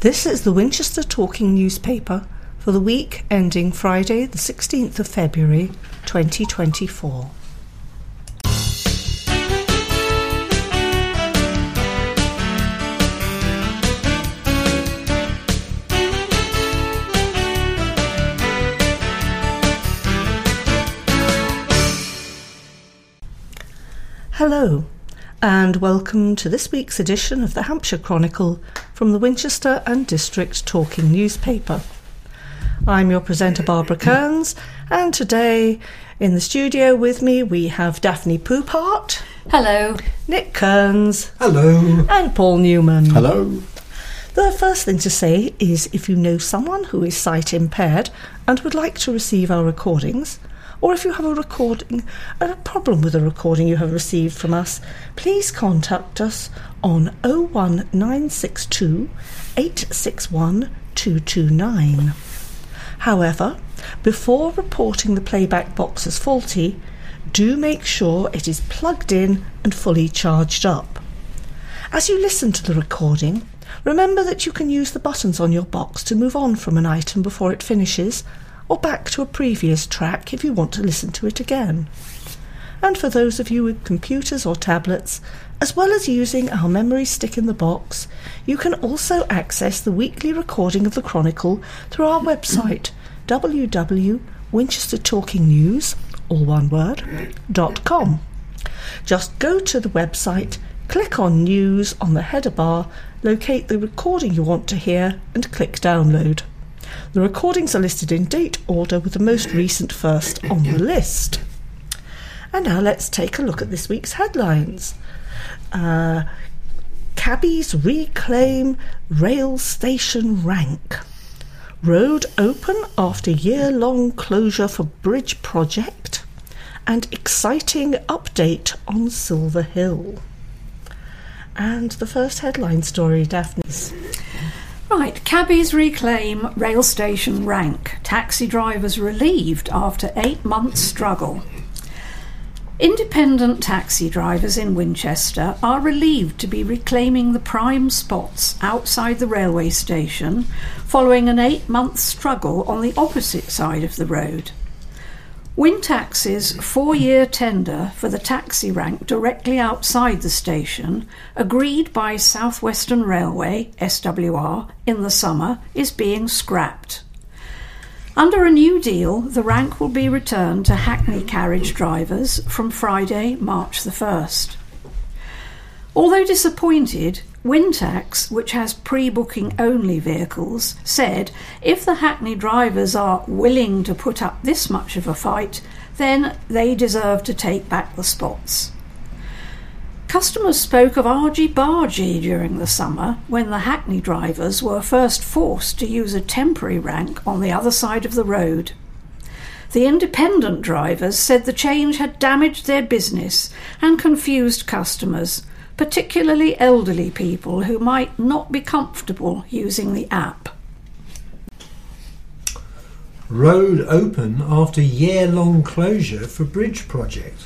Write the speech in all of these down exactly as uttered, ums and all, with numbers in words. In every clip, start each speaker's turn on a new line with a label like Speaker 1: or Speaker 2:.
Speaker 1: This is the Winchester Talking newspaper for the week ending Friday the sixteenth of February twenty twenty-four. Hello, and welcome to this week's edition of the Hampshire Chronicle from the Winchester and District Talking newspaper. I'm your presenter Barbara Kearns, and today in the studio with me we have Daphne Poupart.
Speaker 2: Hello.
Speaker 1: Nick Kearns.
Speaker 3: Hello.
Speaker 1: And Paul Newman.
Speaker 3: Hello.
Speaker 1: The first thing to say is if you know someone who is sight impaired and would like to receive our recordings, or if you have a recording, a problem with a recording you have received from us, please contact us on oh one nine six two, eight six one, two two nine. However, before reporting the playback box as faulty, do make sure it is plugged in and fully charged up. As you listen to the recording, remember that you can use the buttons on your box to move on from an item before it finishes, or back to a previous track if you want to listen to it again. And for those of you with computers or tablets, as well as using our memory stick in the box, you can also access the weekly recording of the Chronicle through our website, w w w dot winchester talking news, all one word, dot com. Just go to the website, click on News on the header bar, locate the recording you want to hear, and click Download. The recordings are listed in date order with the most recent first on the list. And now let's take a look at this week's headlines. Uh, cabbies reclaim rail station rank. Road open after year-long closure for bridge project. And exciting update on Silver Hill. And the first headline story, Daphne's.
Speaker 2: Right, cabbies reclaim rail station rank. Taxi drivers relieved after eight months struggle. Independent taxi drivers in Winchester are relieved to be reclaiming the prime spots outside the railway station following an eight-month struggle on the opposite side of the road. Wintaxi's four-year tender for the taxi rank directly outside the station, agreed by South Western Railway, S W R, in the summer, is being scrapped. Under a new deal, the rank will be returned to Hackney carriage drivers from Friday, March the first. Although disappointed, Wintax, which has pre-booking only vehicles, said if the Hackney drivers are willing to put up this much of a fight, then they deserve to take back the spots. Customers spoke of argy-bargy during the summer when the Hackney drivers were first forced to use a temporary rank on the other side of the road. The independent drivers said the change had damaged their business and confused customers, particularly elderly people who might not be comfortable using the app.
Speaker 3: Road open after year-long closure for bridge project.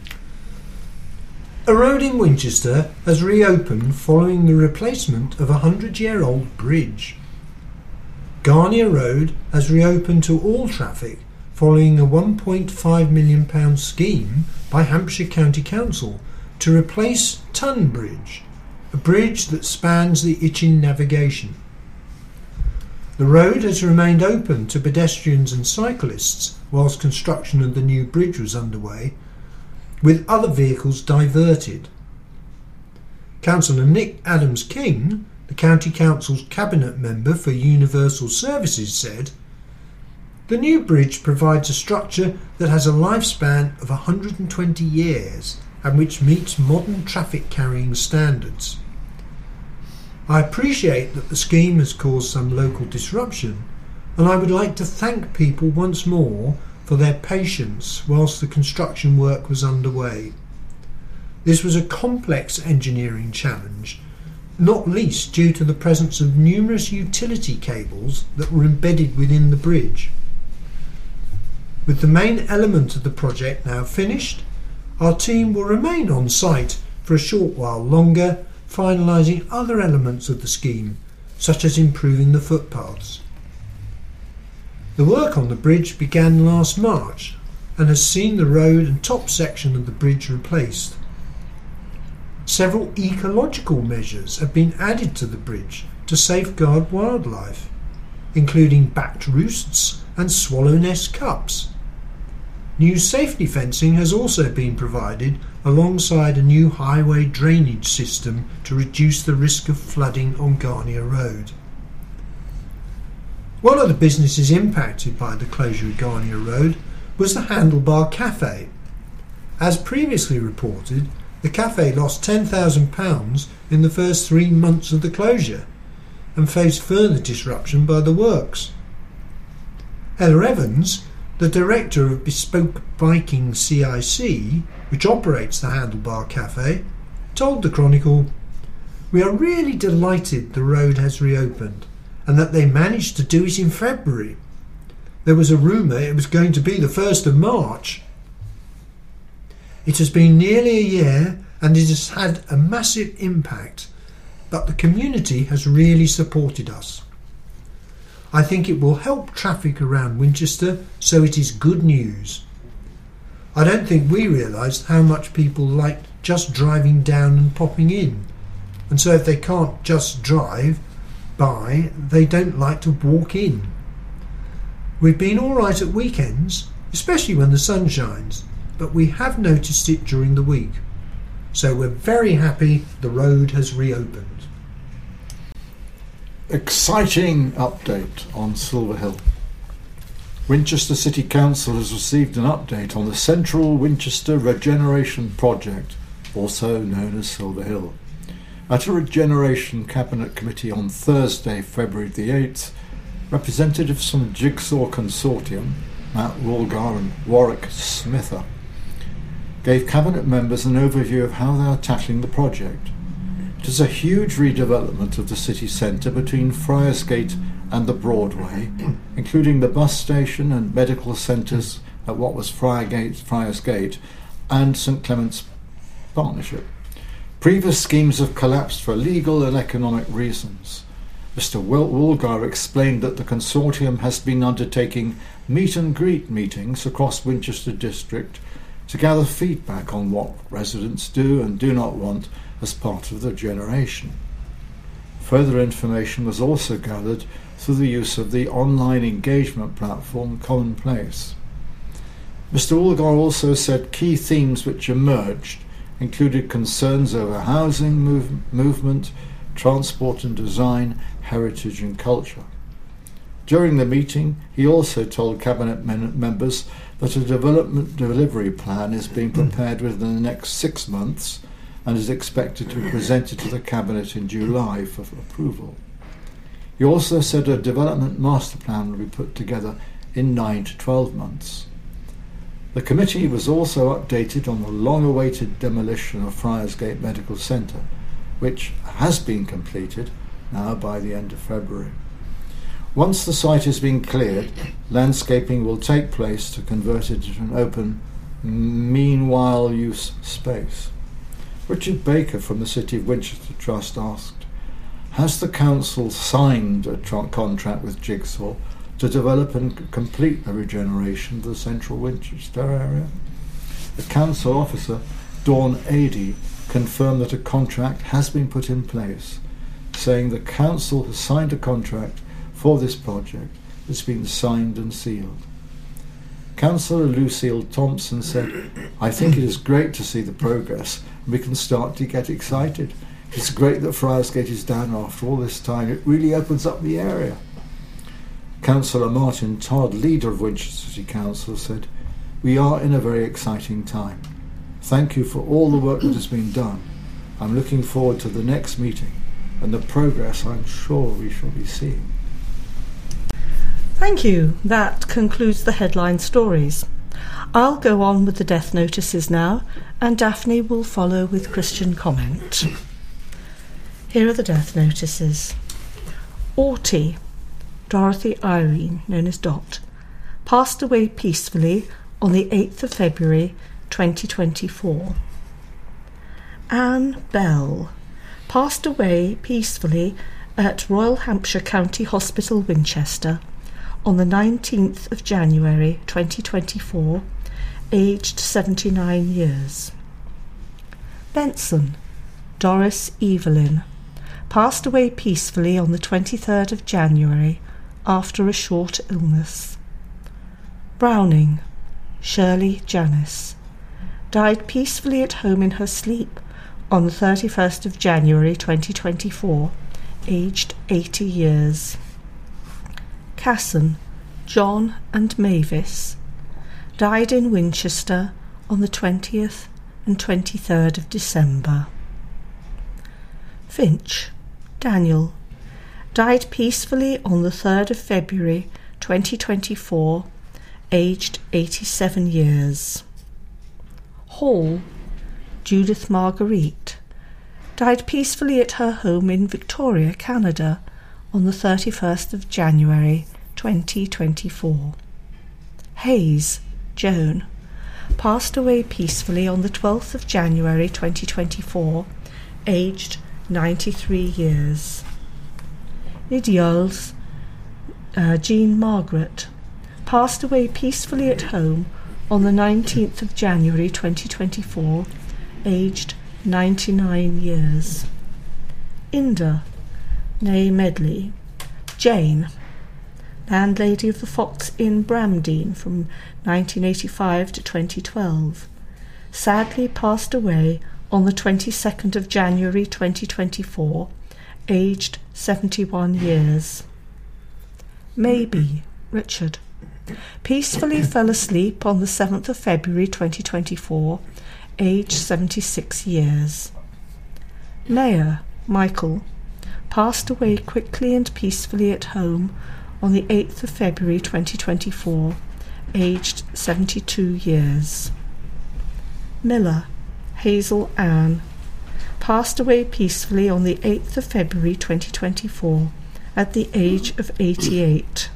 Speaker 3: A road in Winchester has reopened following the replacement of a hundred-year-old bridge. Garnier Road has reopened to all traffic following a one point five million pounds scheme by Hampshire County Council to replace Tun Bridge, a bridge that spans the Itchen navigation. The road has remained open to pedestrians and cyclists whilst construction of the new bridge was underway, with other vehicles diverted. Councillor Nick Adams-King, the County Council's Cabinet Member for Universal Services, said, "The new bridge provides a structure that has a lifespan of one hundred twenty years and which meets modern traffic carrying standards. I appreciate that the scheme has caused some local disruption, and I would like to thank people once more for their patience whilst the construction work was underway. This was a complex engineering challenge, not least due to the presence of numerous utility cables that were embedded within the bridge. With the main element of the project now finished, our team will remain on site for a short while longer, finalising other elements of the scheme, such as improving the footpaths. The work on the bridge began last March and has seen the road and top section of the bridge replaced. Several ecological measures have been added to the bridge to safeguard wildlife, including backed roosts and swallow nest cups. New safety fencing has also been provided alongside a new highway drainage system to reduce the risk of flooding on Garnier Road. One of the businesses impacted by the closure of Garnier Road was the Handlebar Cafe. As previously reported, the cafe lost ten thousand pounds in the first three months of the closure and faced further disruption by the works. Heather Evans, the director of Bespoke Biking C I C, which operates the Handlebar Cafe, told the Chronicle, "We are really delighted the road has reopened and that they managed to do it in February. There was a rumour it was going to be the first of March. It has been nearly a year and it has had a massive impact, but the community has really supported us. I think it will help traffic around Winchester, so it is good news. I don't think we realised how much people liked just driving down and popping in, and so if they can't just drive by, they don't like to walk in. We've been all right at weekends, especially when the sun shines, but we have noticed it during the week. So we're very happy the road has reopened."
Speaker 4: Exciting update on Silver Hill. Winchester City Council has received an update on the Central Winchester Regeneration Project, also known as Silver Hill. At a Regeneration Cabinet Committee on Thursday, February the eighth, representatives from Jigsaw Consortium, Matt Woolgar and Warwick Smither, gave Cabinet members an overview of how they are tackling the project. It is a huge redevelopment of the city centre between Friarsgate and the Broadway, including the bus station and medical centres at what was Friargate, Friarsgate and St Clement's Partnership. Previous schemes have collapsed for legal and economic reasons. Mister Woolgar explained that the consortium has been undertaking meet and greet meetings across Winchester District to gather feedback on what residents do and do not want as part of the regeneration. Further information was also gathered through the use of the online engagement platform Commonplace. Mister Woolgar also said key themes which emerged included concerns over housing move- movement, transport and design, heritage and culture. During the meeting, he also told Cabinet men- members that a development delivery plan is being prepared within the next six months and is expected to be presented to the Cabinet in July for approval. He also said a development master plan will be put together in nine to twelve months. The committee was also updated on the long-awaited demolition of Friarsgate Medical Centre, which has been completed now by the end of February. Once the site has been cleared, landscaping will take place to convert it into an open, meanwhile use space. Richard Baker from the City of Winchester Trust asked, "Has the council signed a tra- contract with Jigsaw to develop and c- complete the regeneration of the central Winchester area?" The council officer, Dawn Adey, confirmed that a contract has been put in place, saying the council has signed a contract for this project that's been signed and sealed. Councillor Lucille Thompson said, "I think it is great to see the progress and we can start to get excited. It's great that Friarsgate is down after all this time. It really opens up the area." Councillor Martin Todd, leader of Winchester City Council, said, "We are in a very exciting time. Thank you for all the work that has been done. I'm looking forward to the next meeting and the progress I'm sure we shall be seeing."
Speaker 1: Thank you. That concludes the headline stories. I'll go on with the death notices now, and Daphne will follow with Christian comment. Here are the death notices. Orty, Dorothy Irene, known as Dot, passed away peacefully on the eighth of February twenty twenty-four. Anne Bell passed away peacefully at Royal Hampshire County Hospital, Winchester, on the nineteenth of January twenty twenty-four, aged seventy-nine years. Benson, Doris Evelyn, passed away peacefully on the twenty-third of January after a short illness. Browning, Shirley Janice, died peacefully at home in her sleep on the thirty-first of January twenty twenty-four, aged eighty years. Casson, John and Mavis, died in Winchester on the twentieth and twenty-third of December. Finch, Daniel, died peacefully on the third of February twenty twenty-four, aged eighty-seven years. Hall, Judith Marguerite, died peacefully at her home in Victoria, Canada, on the thirty-first of January twenty twenty-four. Hayes, Joan, passed away peacefully on the twelfth of January twenty twenty-four, aged ninety-three years. Idiols, uh, Jean Margaret, passed away peacefully at home on the nineteenth of January twenty twenty-four, aged ninety-nine years. Inda, née Medley, Jane, landlady of the Fox Inn, Bramdean, from nineteen eighty-five to twenty twelve, sadly passed away on the twenty-second of January twenty twenty-four, aged seventy-one years. Maybe, Richard, peacefully fell asleep on the seventh of February twenty twenty-four, aged seventy-six years. Mayer, Michael, passed away quickly and peacefully at home on the eighth of February twenty twenty-four, aged seventy-two years. Miller, Hazel Ann, passed away peacefully on the eighth of February twenty twenty-four at the age of eighty-eight.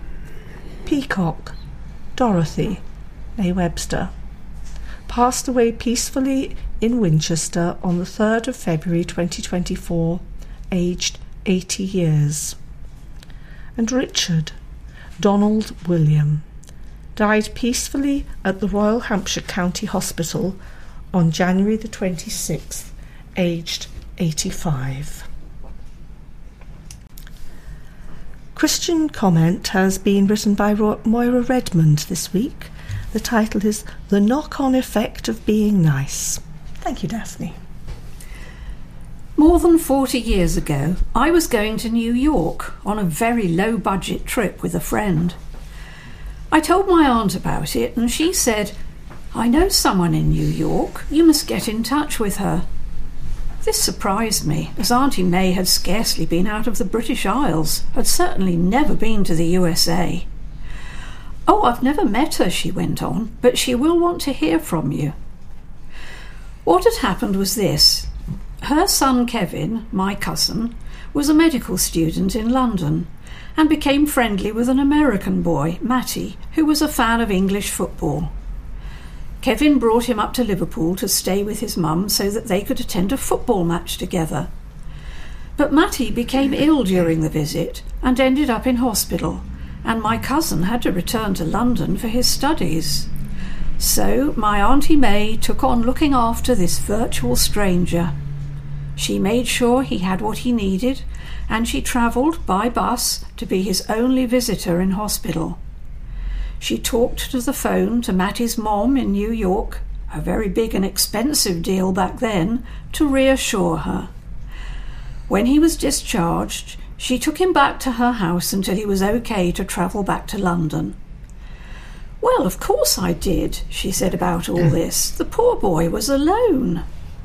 Speaker 1: Peacock, Dorothy, née Webster, passed away peacefully in Winchester on the third of February twenty twenty-four, aged eighty years. And Richard, Donald William, died peacefully at the Royal Hampshire County Hospital on January the twenty-sixth, aged eighty-five. Christian comment has been written by Moira Redmond this week. The title is The Knock-On Effect of Being Nice. Thank you, Daphne.
Speaker 2: More than forty years ago, I was going to New York on a very low-budget trip with a friend. I told my aunt about it, and she said, "I know someone in New York. You must get in touch with her." This surprised me, as Auntie May had scarcely been out of the British Isles, had certainly never been to the U S A. "Oh, I've never met her," she went on, "but she will want to hear from you." What had happened was this. Her son Kevin, my cousin, was a medical student in London and became friendly with an American boy, Matty, who was a fan of English football. Kevin brought him up to Liverpool to stay with his mum so that they could attend a football match together. But Matty became ill during the visit and ended up in hospital, and my cousin had to return to London for his studies. So my Auntie May took on looking after this virtual stranger. She made sure he had what he needed, and she travelled by bus to be his only visitor in hospital. She talked to the phone to Matty's mom in New York, a very big and expensive deal back then, to reassure her. When he was discharged, she took him back to her house until he was okay to travel back to London. "Well, of course I did," she said about all this. "The poor boy was alone."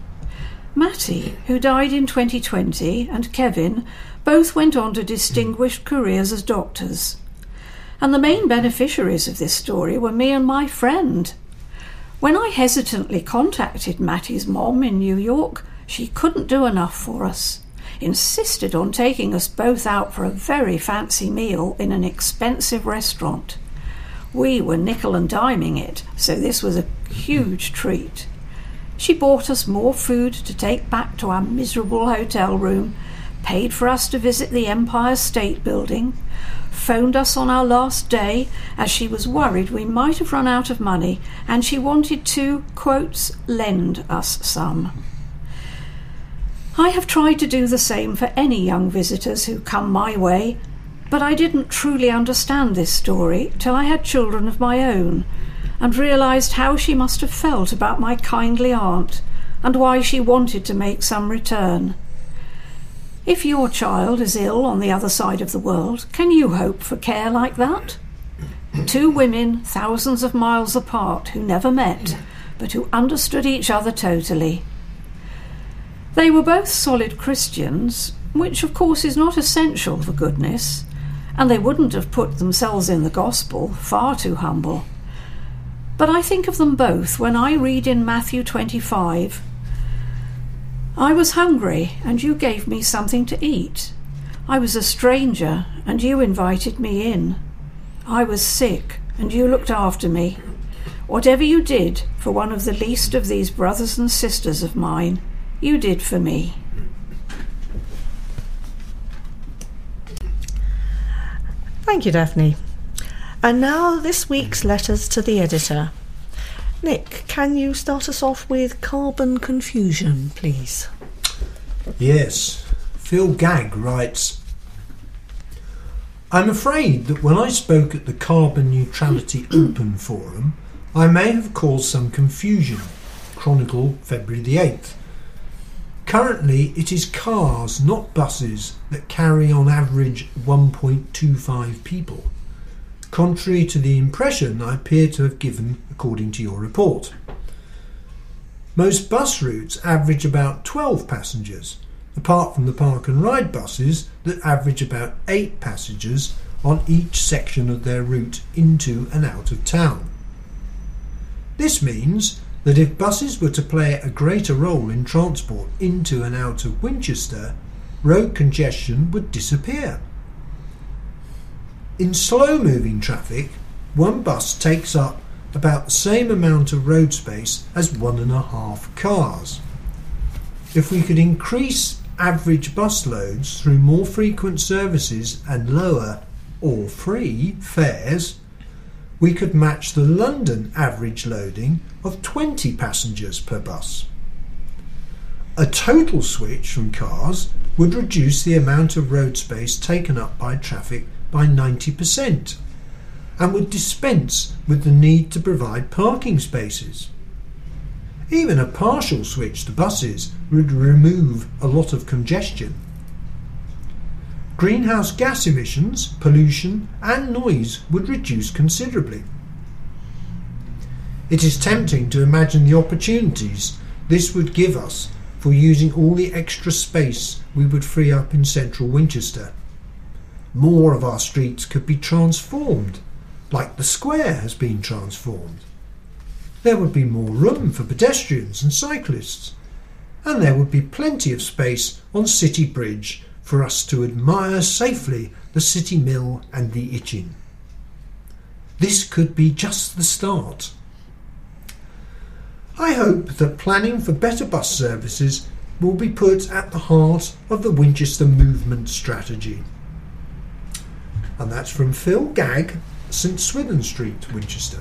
Speaker 2: Matty, who died in twenty twenty, and Kevin both went on to distinguished careers as doctors. And the main beneficiaries of this story were me and my friend. When I hesitantly contacted Matty's mom in New York, she couldn't do enough for us, insisted on taking us both out for a very fancy meal in an expensive restaurant. We were nickel and diming it, so this was a huge treat. She bought us more food to take back to our miserable hotel room, paid for us to visit the Empire State Building, phoned us on our last day as she was worried we might have run out of money and she wanted to, quotes, lend us some. I have tried to do the same for any young visitors who come my way, but I didn't truly understand this story till I had children of my own and realised how she must have felt about my kindly aunt and why she wanted to make some return. If your child is ill on the other side of the world, can you hope for care like that? Two women thousands of miles apart who never met, but who understood each other totally. They were both solid Christians, which of course is not essential for goodness, and they wouldn't have put themselves in the gospel, far too humble. But I think of them both when I read in Matthew twenty-five, I was hungry, and you gave me something to eat. I was a stranger, and you invited me in. I was sick, and you looked after me. Whatever you did for one of the least of these brothers and sisters of mine, you did for me.
Speaker 1: Thank you, Daphne. And now this week's letters to the editor. Nick, can you start us off with carbon confusion, please?
Speaker 3: Yes. Phil Gagg writes, I'm afraid that when I spoke at the Carbon Neutrality Open Forum, I may have caused some confusion. Chronicle, February the eighth. Currently, it is cars, not buses, that carry on average one point two five people, contrary to the impression I appear to have given according to your report. Most bus routes average about twelve passengers, apart from the park and ride buses that average about eight passengers on each section of their route into and out of town. This means that if buses were to play a greater role in transport into and out of Winchester, road congestion would disappear. In slow-moving traffic, one bus takes up about the same amount of road space as one and a half cars. If we could increase average bus loads through more frequent services and lower or free fares, we could match the London average loading of twenty passengers per bus. A total switch from cars would reduce the amount of road space taken up by traffic by ninety percent and would dispense with the need to provide parking spaces. Even a partial switch to buses would remove a lot of congestion. Greenhouse gas emissions, pollution and noise would reduce considerably. It is tempting to imagine the opportunities this would give us for using all the extra space we would free up in central Winchester. More of our streets could be transformed, like the square has been transformed. There would be more room for pedestrians and cyclists, and there would be plenty of space on City Bridge for us to admire safely the City Mill and the Itchin. This could be just the start. I hope that planning for better bus services will be put at the heart of the Winchester Movement strategy. And that's from Phil Gagg, St Swithin Street, Winchester.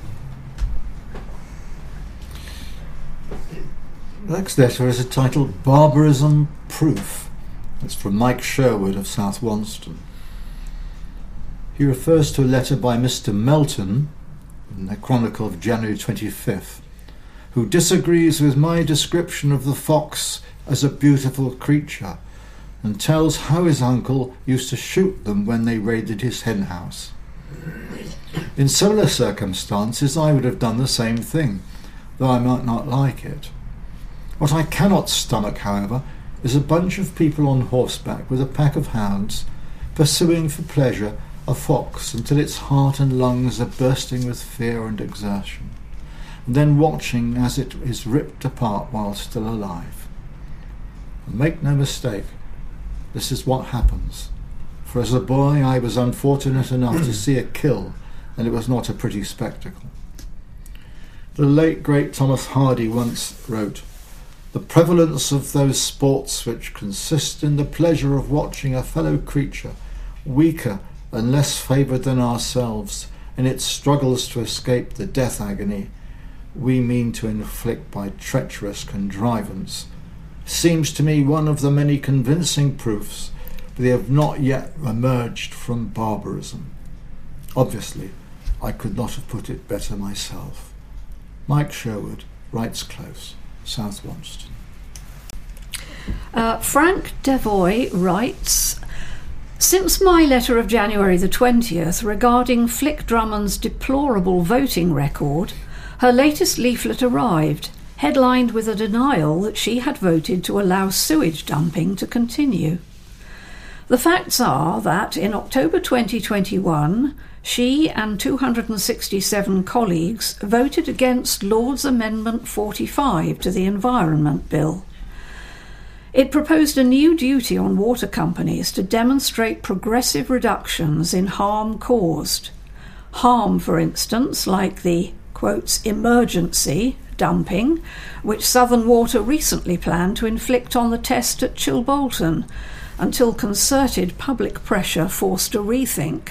Speaker 4: The next letter is entitled Barbarism Proof. It's from Mike Sherwood of South Wonston. He refers to a letter by Mister Melton in the Chronicle of January twenty-fifth, who disagrees with my description of the fox as a beautiful creature and tells how his uncle used to shoot them when they raided his hen house. In similar circumstances I would have done the same thing, though I might not like it. What I cannot stomach, however, is a bunch of people on horseback with a pack of hounds pursuing for pleasure a fox until its heart and lungs are bursting with fear and exertion, and then watching as it is ripped apart while still alive. And make no mistake, this is what happens, for as a boy I was unfortunate enough to see a kill, and it was not a pretty spectacle. The late great Thomas Hardy once wrote, The prevalence of those sports which consist in the pleasure of watching a fellow creature, weaker and less favoured than ourselves, in its struggles to escape the death agony we mean to inflict by treacherous contrivance, seems to me one of the many convincing proofs that they have not yet emerged from barbarism. Obviously, I could not have put it better myself. Mike Sherwood, Wrights Close, South Wonston.
Speaker 2: Uh, Frank Devoy writes, since my letter of January the twentieth regarding Flick Drummond's deplorable voting record, her latest leaflet arrived, headlined with a denial that she had voted to allow sewage dumping to continue. The facts are that in October twenty twenty-one, she and two hundred sixty-seven colleagues voted against Lord's Amendment forty-five to the Environment Bill. It proposed a new duty on water companies to demonstrate progressive reductions in harm caused. Harm, for instance, like the, quotes, emergency dumping, which Southern Water recently planned to inflict on the test at Chilbolton, until concerted public pressure forced a rethink.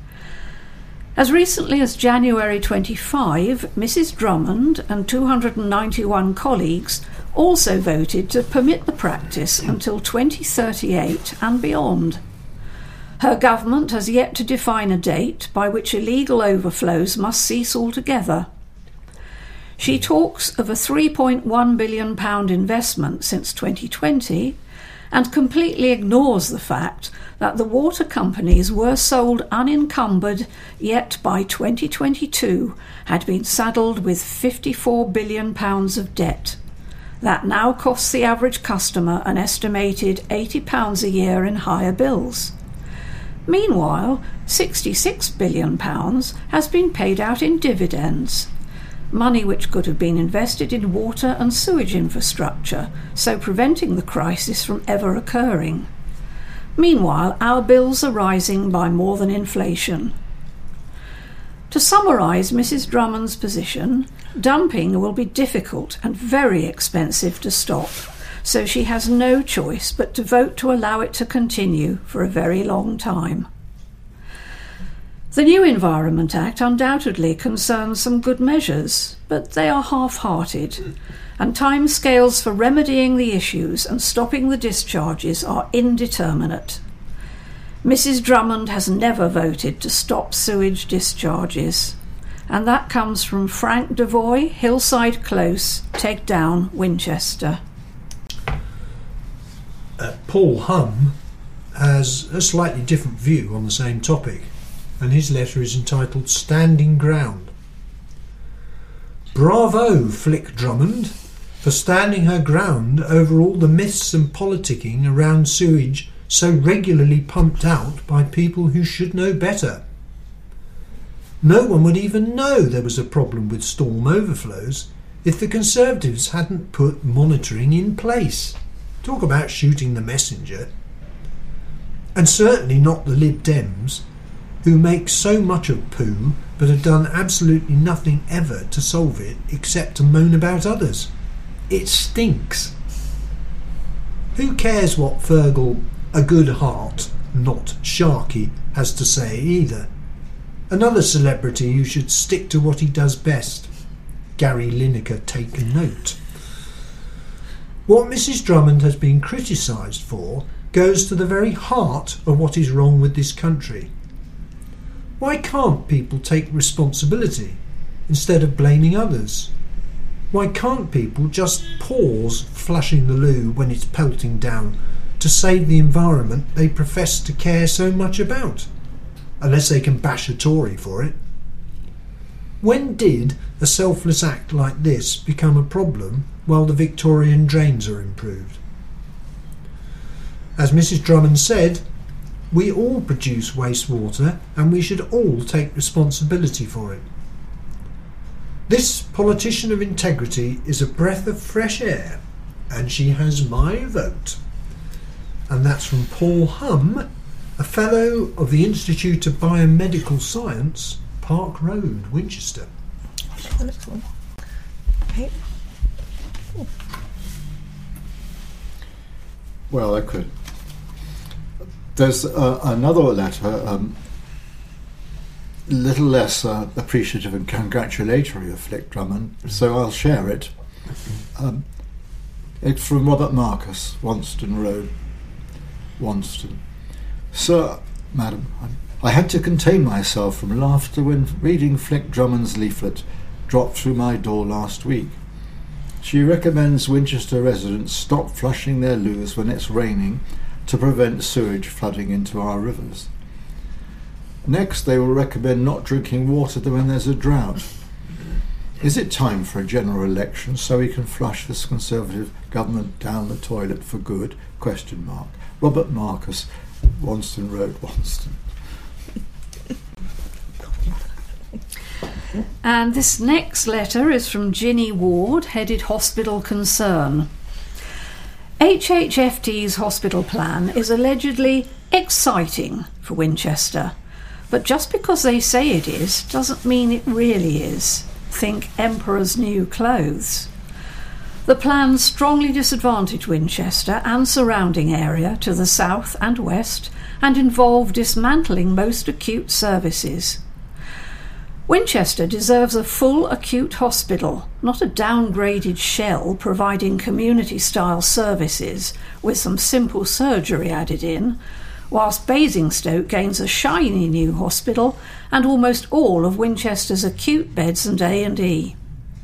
Speaker 2: As recently as January twenty-fifth, Missus Drummond and two hundred ninety-one colleagues also voted to permit the practice until twenty thirty-eight and beyond. Her government has yet to define a date by which illegal overflows must cease altogether. She talks of a three point one billion pounds investment since twenty twenty and completely ignores the fact that the water companies were sold unencumbered, yet by twenty twenty-two had been saddled with fifty-four billion pounds of debt. That now costs the average customer an estimated eighty pounds a year in higher bills. Meanwhile, sixty-six billion pounds has been paid out in dividends, money which could have been invested in water and sewage infrastructure, so preventing the crisis from ever occurring. Meanwhile, our bills are rising by more than inflation. To summarise Missus Drummond's position, dumping will be difficult and very expensive to stop, so she has no choice but to vote to allow it to continue for a very long time. The new Environment Act undoubtedly concerns some good measures, but they are half-hearted, and timescales for remedying the issues and stopping the discharges are indeterminate. Missus Drummond has never voted to stop sewage discharges, and that comes from Frank Devoy, Hillside Close, Take Down, Winchester.
Speaker 3: Uh, Paul Hum has a slightly different view on the same topic, and his letter is entitled Standing Ground. Bravo, Flick Drummond, for standing her ground over all the myths and politicking around sewage so regularly pumped out by people who should know better. No one would even know there was a problem with storm overflows if the Conservatives hadn't put monitoring in place. Talk about shooting the messenger. And certainly not the Lib Dems, who make so much of poo but have done absolutely nothing ever to solve it except to moan about others. It stinks. Who cares what Fergal, a good heart, not Sharky, has to say either? Another celebrity who should stick to what he does best. Gary Lineker, take a note. What Missus Drummond has been criticised for goes to the very heart of what is wrong with this country. Why can't people take responsibility instead of blaming others? Why can't people just pause flushing the loo when it's pelting down to save the environment they profess to care so much about? Unless they can bash a Tory for it. When did a selfless act like this become a problem while the Victorian drains are improved? As Missus Drummond said, we all produce wastewater and we should all take responsibility for it. This politician of integrity is a breath of fresh air, and she has my vote. And that's from Paul Hum, a Fellow of the Institute of Biomedical Science, Park Road, Winchester.
Speaker 1: The next one. Okay.
Speaker 4: Well, I could. There's uh, another letter, um, little less uh, appreciative and congratulatory of Flick Drummond, so I'll share it. Um, it's from Robert Marcus, Wonston Road, Wonston. Sir, Madam, I had to contain myself from laughter when reading Flick Drummond's leaflet dropped through my door last week. She recommends Winchester residents stop flushing their loos when it's raining to prevent sewage flooding into our rivers. Next, they will recommend not drinking water when there's a drought. Is it time for a general election so we can flush this Conservative government down the toilet for good? Question mark. Robert Marcus, Wonston Road, Wonston.
Speaker 2: And this next letter is from Ginny Ward, headed Hospital Concern. H H F T's hospital plan is allegedly exciting for Winchester, but just because they say it is doesn't mean it really is. Think Emperor's New Clothes. The plan strongly disadvantaged Winchester and surrounding area to the south and west and involved dismantling most acute services. Winchester deserves a full acute hospital, not a downgraded shell providing community-style services with some simple surgery added in, whilst Basingstoke gains a shiny new hospital and almost all of Winchester's acute beds and A and E.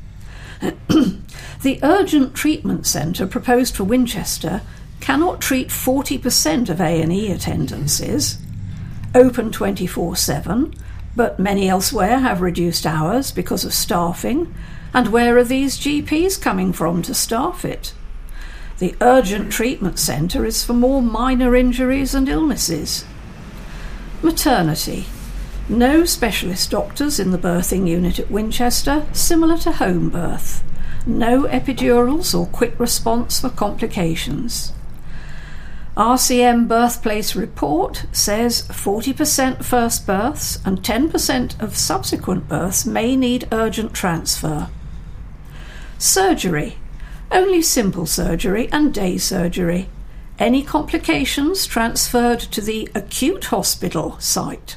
Speaker 2: The urgent treatment centre proposed for Winchester cannot treat forty percent of A and E attendances, open twenty-four seven, but many elsewhere have reduced hours because of staffing, and where are these G Ps coming from to staff it? The urgent treatment centre is for more minor injuries and illnesses. Maternity. No specialist doctors in the birthing unit at Winchester, similar to home birth. No epidurals or quick response for complications. R C M birthplace report says forty percent first births and ten percent of subsequent births may need urgent transfer. Surgery. Only simple surgery and day surgery. Any complications transferred to the acute hospital site.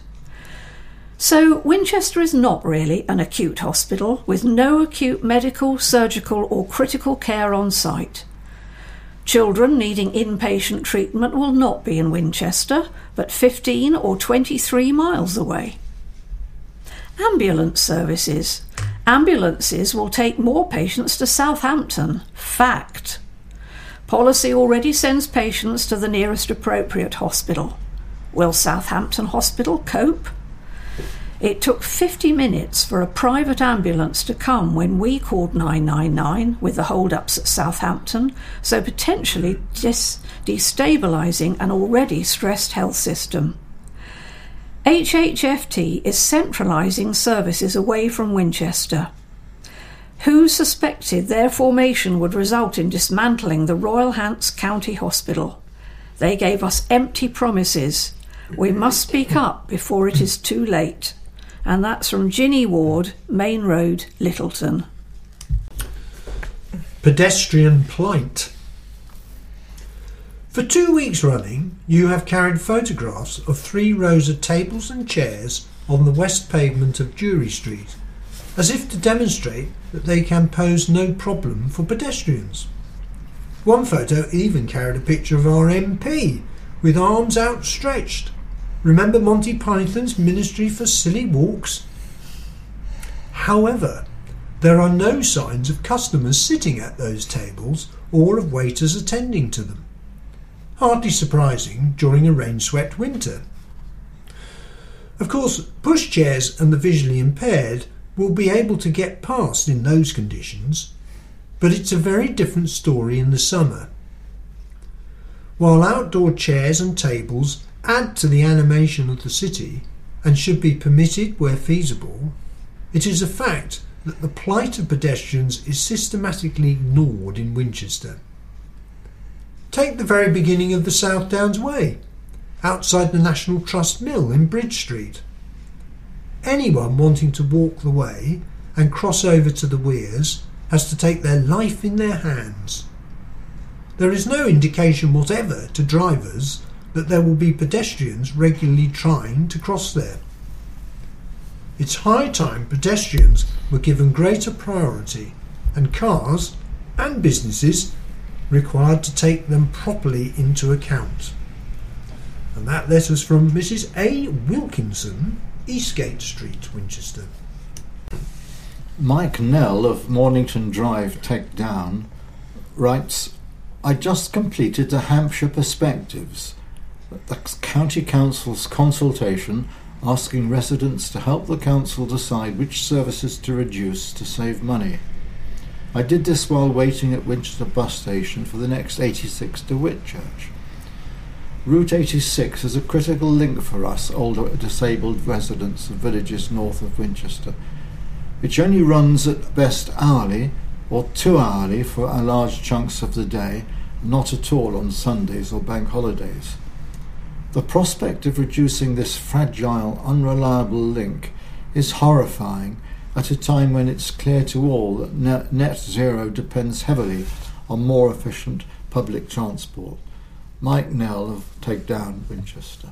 Speaker 2: So Winchester is not really an acute hospital with no acute medical, surgical or critical care on site. Children needing inpatient treatment will not be in Winchester, but fifteen or twenty-three miles away. Ambulance services. Ambulances will take more patients to Southampton. Fact. Policy already sends patients to the nearest appropriate hospital. Will Southampton Hospital cope? It took fifty minutes for a private ambulance to come when we called nine nine nine with the hold-ups at Southampton, so potentially dis- destabilising an already stressed health system. H H F T is centralising services away from Winchester. Who suspected their formation would result in dismantling the Royal Hants County Hospital? They gave us empty promises. We must speak up before it is too late. And that's from Ginny Ward, Main Road, Littleton.
Speaker 3: Pedestrian plight. For two weeks running, you have carried photographs of three rows of tables and chairs on the west pavement of Jury Street, as if to demonstrate that they can pose no problem for pedestrians. One photo even carried a picture of our M P, with arms outstretched. Remember Monty Python's Ministry for Silly Walks? However, there are no signs of customers sitting at those tables or of waiters attending to them. Hardly surprising during a rain-swept winter. Of course, pushchairs and the visually impaired will be able to get past in those conditions, but it's a very different story in the summer. While outdoor chairs and tables add to the animation of the city and should be permitted where feasible, it is a fact that the plight of pedestrians is systematically ignored in Winchester. Take the very beginning of the South Downs Way, outside the National Trust Mill in Bridge Street. Anyone wanting to walk the way and cross over to the weirs has to take their life in their hands. there is no indication whatever to drivers that there will be pedestrians regularly trying to cross there. It's high time pedestrians were given greater priority and cars and businesses required to take them properly into account. And that letters from Missus A. Wilkinson, Eastgate Street, Winchester.
Speaker 4: Mike Nell of Mornington Drive, Take Down, writes, I just completed the Hampshire Perspectives, the County Council's consultation asking residents to help the council decide which services to reduce to save money. I did this while waiting at Winchester bus station for the next eighty-six to Whitchurch. Route eighty-six is a critical link for us older disabled residents of villages north of Winchester. It only runs at best hourly or two hourly for large chunks of the day, not at all on Sundays or bank holidays. The prospect of reducing this fragile, unreliable link is horrifying at a time when it's clear to all that net, net zero depends heavily on more efficient public transport. Mike Nell of Take Down, Winchester.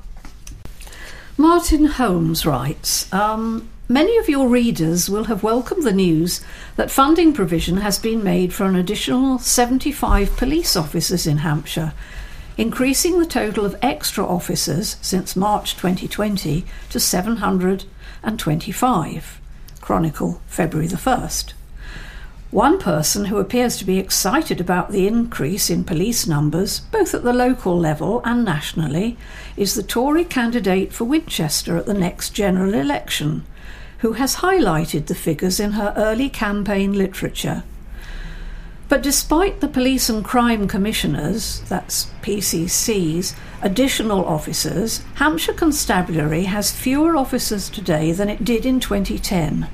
Speaker 2: Martin Holmes writes, um, many of your readers will have welcomed the news that funding provision has been made for an additional seventy-five police officers in Hampshire, increasing the total of extra officers since March twenty twenty to seven hundred twenty-five. Chronicle, February the first. One person who appears to be excited about the increase in police numbers, both at the local level and nationally, is the Tory candidate for Winchester at the next general election, who has highlighted the figures in her early campaign literature. But despite the Police and Crime Commissioners, that's P C C's, additional officers, Hampshire Constabulary has fewer officers today than it did in twenty ten.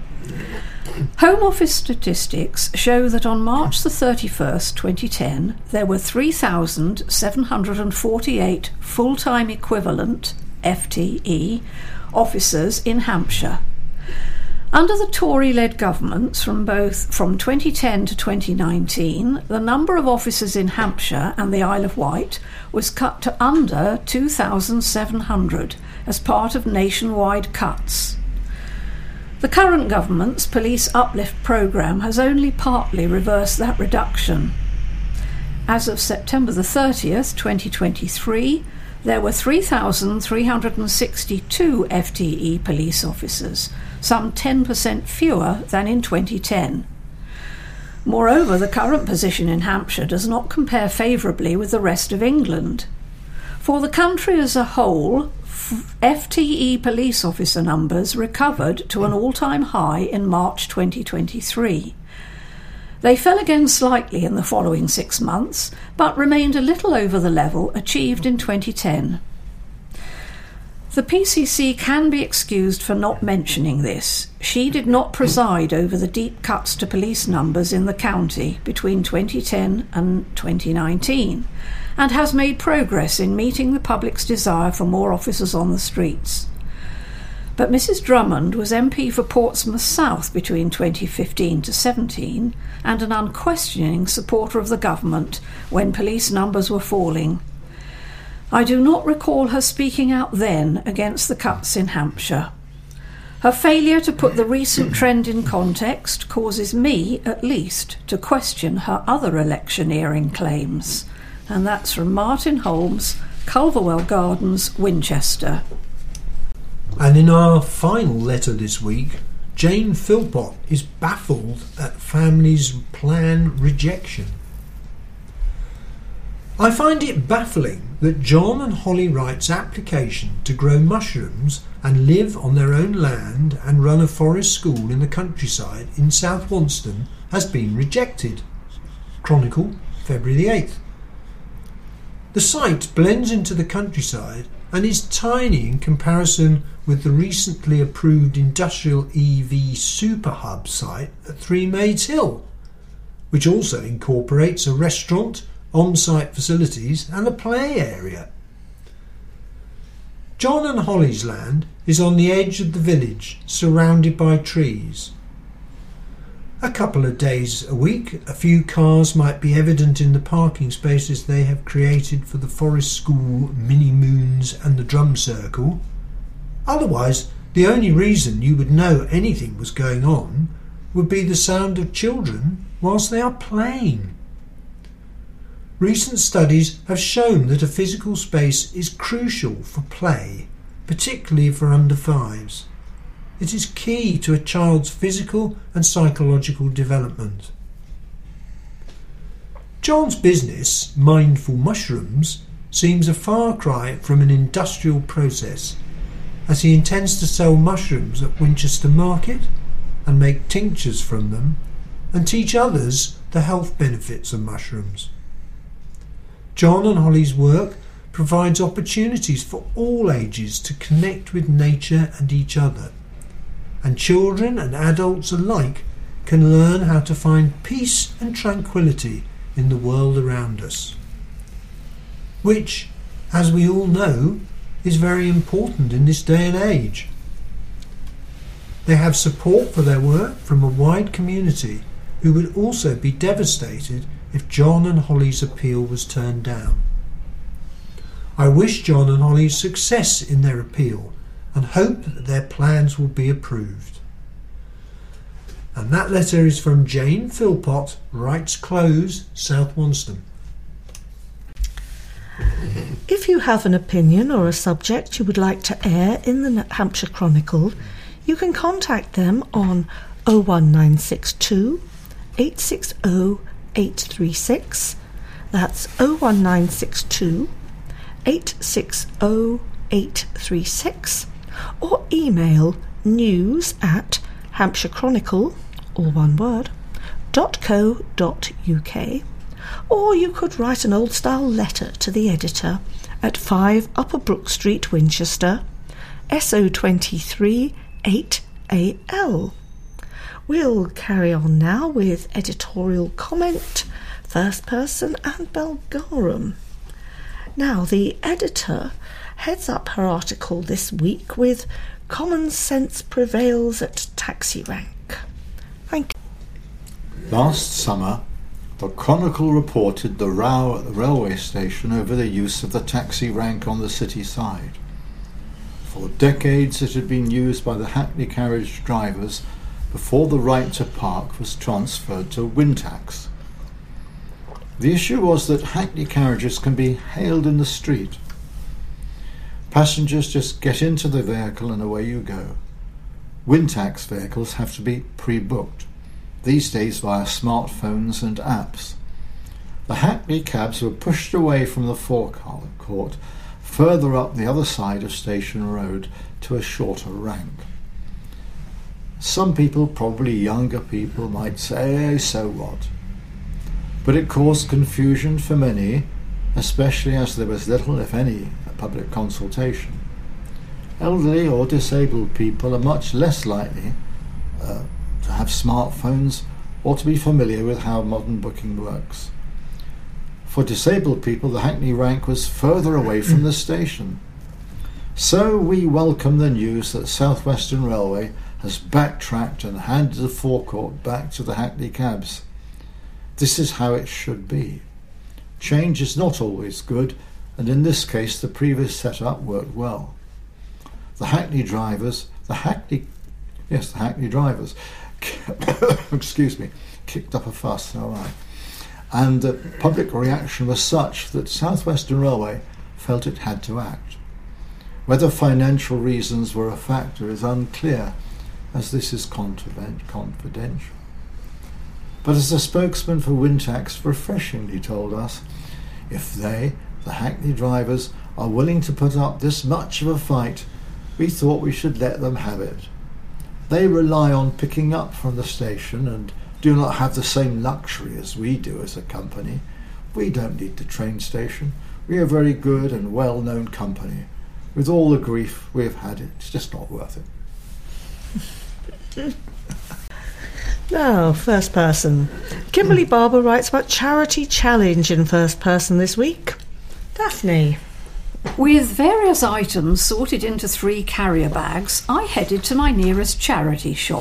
Speaker 2: Home Office statistics show that on March the thirty-first, twenty ten, there were three thousand seven hundred forty-eight full-time equivalent, F T E, officers in Hampshire. Under the Tory-led governments from both from twenty ten to twenty nineteen, the number of officers in Hampshire and the Isle of Wight was cut to under two thousand seven hundred as part of nationwide cuts. The current government's Police Uplift programme has only partly reversed that reduction. As of September the thirtieth, twenty twenty-three, there were three thousand three hundred sixty-two F T E police officers, some ten percent fewer than in twenty ten. Moreover, the current position in Hampshire does not compare favourably with the rest of England. For the country as a whole, F T E police officer numbers recovered to an all-time high in March twenty twenty-three. They fell again slightly in the following six months, but remained a little over the level achieved in twenty ten. The P C C can be excused for not mentioning this. She did not preside over the deep cuts to police numbers in the county between twenty ten and twenty nineteen, and has made progress in meeting the public's desire for more officers on the streets. But Missus Drummond was M P for Portsmouth South between twenty fifteen to seventeen, and an unquestioning supporter of the government when police numbers were falling. I do not recall her speaking out then against the cuts in Hampshire. Her failure to put the recent trend in context causes me, at least, to question her other electioneering claims. And that's from Martin Holmes, Culverwell Gardens, Winchester.
Speaker 3: And in our final letter this week, Jane Philpott is baffled at family's plan rejection. I find it baffling that John and Holly Wright's application to grow mushrooms and live on their own land and run a forest school in the countryside in South Wonston has been rejected. Chronicle, February the eighth. The site blends into the countryside and is tiny in comparison with the recently approved industrial E V super hub site at Three Maids Hill, which also incorporates a restaurant, on-site facilities and a play area. John and Holly's land is on the edge of the village, surrounded by trees. A couple of days a week, a few cars might be evident in the parking spaces they have created for the Forest School, Mini Moons and the Drum Circle. Otherwise, the only reason you would know anything was going on would be the sound of children whilst they are playing. Recent studies have shown that a physical space is crucial for play, particularly for under fives. It is key to a child's physical and psychological development. John's business, Mindful Mushrooms, seems a far cry from an industrial process, as he intends to sell mushrooms at Winchester Market and make tinctures from them and teach others the health benefits of mushrooms. John and Holly's work provides opportunities for all ages to connect with nature and each other, and children and adults alike can learn how to find peace and tranquility in the world around us, which, as we all know, is very important in this day and age. They have support for their work from a wide community who would also be devastated if John and Holly's appeal was turned down. I wish John and Holly success in their appeal and hope that their plans will be approved. And that letter is from Jane Philpott, Wrights Close, South Wonston.
Speaker 1: If you have an opinion or a subject you would like to air in the Hampshire Chronicle, you can contact them on oh one nine six two, eight six oh, eight three six. That's oh one nine six two, eight six oh, eight three six, or email news at Hampshire Chronicle, all one word, dot co dot uk. Or you could write an old-style letter to the editor at five Upper Brook Street, Winchester, S O twenty-three eight A L. We'll carry on now with editorial comment, first person and Belgarum. Now, the editor heads up her article this week with "Common sense prevails at taxi rank." Thank you.
Speaker 4: Last summer, the Chronicle reported the row at the railway station over the use of the taxi rank on the city side. For decades it had been used by the hackney carriage drivers before the right to park was transferred to Wintax. The issue was that hackney carriages can be hailed in the street. Passengers just get into the vehicle and away you go. Wintax vehicles have to be pre-booked, these days via smartphones and apps. The hackney cabs were pushed away from the forecourt, further up the other side of Station Road to a shorter rank. Some people, probably younger people, might say, so what? But it caused confusion for many, especially as there was little, if any, public consultation. Elderly or disabled people are much less likely uh, to have smartphones or to be familiar with how modern booking works. For disabled people, the hackney rank was further away from the station. So we welcome the news that South Western Railway has backtracked and handed the forecourt back to the hackney cabs. This is how it should be. Change is not always good, and in this case the previous setup worked well. The hackney drivers, the hackney, yes, the hackney drivers, excuse me, kicked up a fuss, all right. And the public reaction was such that South Western Railway felt it had to act. Whether financial reasons were a factor is unclear, as this is confidential. But as the spokesman for Wintax refreshingly told us, if they, the hackney drivers, are willing to put up this much of a fight, we thought we should let them have it. They rely on picking up from the station and do not have the same luxury as we do as a company. We don't need the train station. We are a very good and well-known company. With all the grief we have had, it's just not worth it.
Speaker 1: Now, first person. Kimberly Barber writes about charity challenge in first person this week. Daphne.
Speaker 2: With various items sorted into three carrier bags, I headed to my nearest charity shop,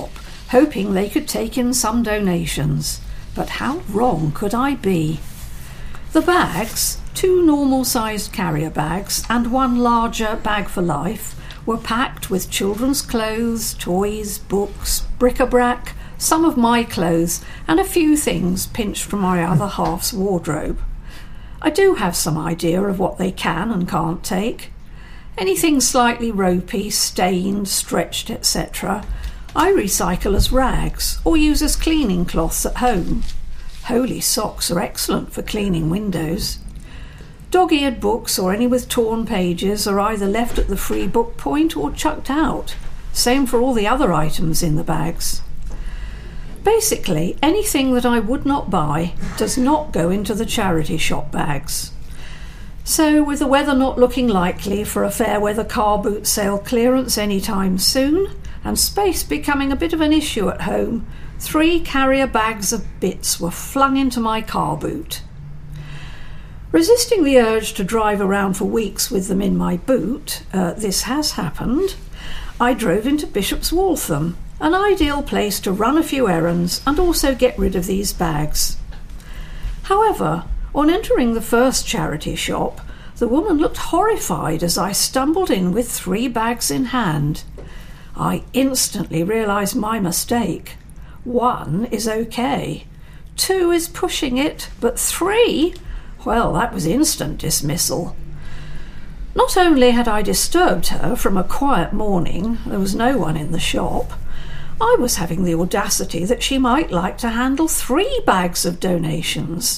Speaker 2: hoping they could take in some donations. But how wrong could I be? The bags, two normal-sized carrier bags and one larger bag for life, were packed with children's clothes, toys, books, bric-a-brac, some of my clothes, and a few things pinched from my other half's wardrobe. I do have some idea of what they can and can't take. Anything slightly ropey, stained, stretched, et cetera, I recycle as rags or use as cleaning cloths at home. Holy socks are excellent for cleaning windows. Dog-eared books or any with torn pages are either left at the free book point or chucked out. Same for all the other items in the bags. Basically, anything that I would not buy does not go into the charity shop bags. So, with the weather not looking likely for a fair weather car boot sale clearance any time soon, and space becoming a bit of an issue at home, three carrier bags of bits were flung into my car boot. Resisting the urge to drive around for weeks with them in my boot, uh, this has happened, I drove into Bishop's Waltham, an ideal place to run a few errands and also get rid of these bags. However, on entering the first charity shop, the woman looked horrified as I stumbled in with three bags in hand. I instantly realised my mistake. One is okay. Two is pushing it, but three? Well, that was instant dismissal. Not only had I disturbed her from a quiet morning, there was no one in the shop, I was having the audacity that she might like to handle three bags of donations.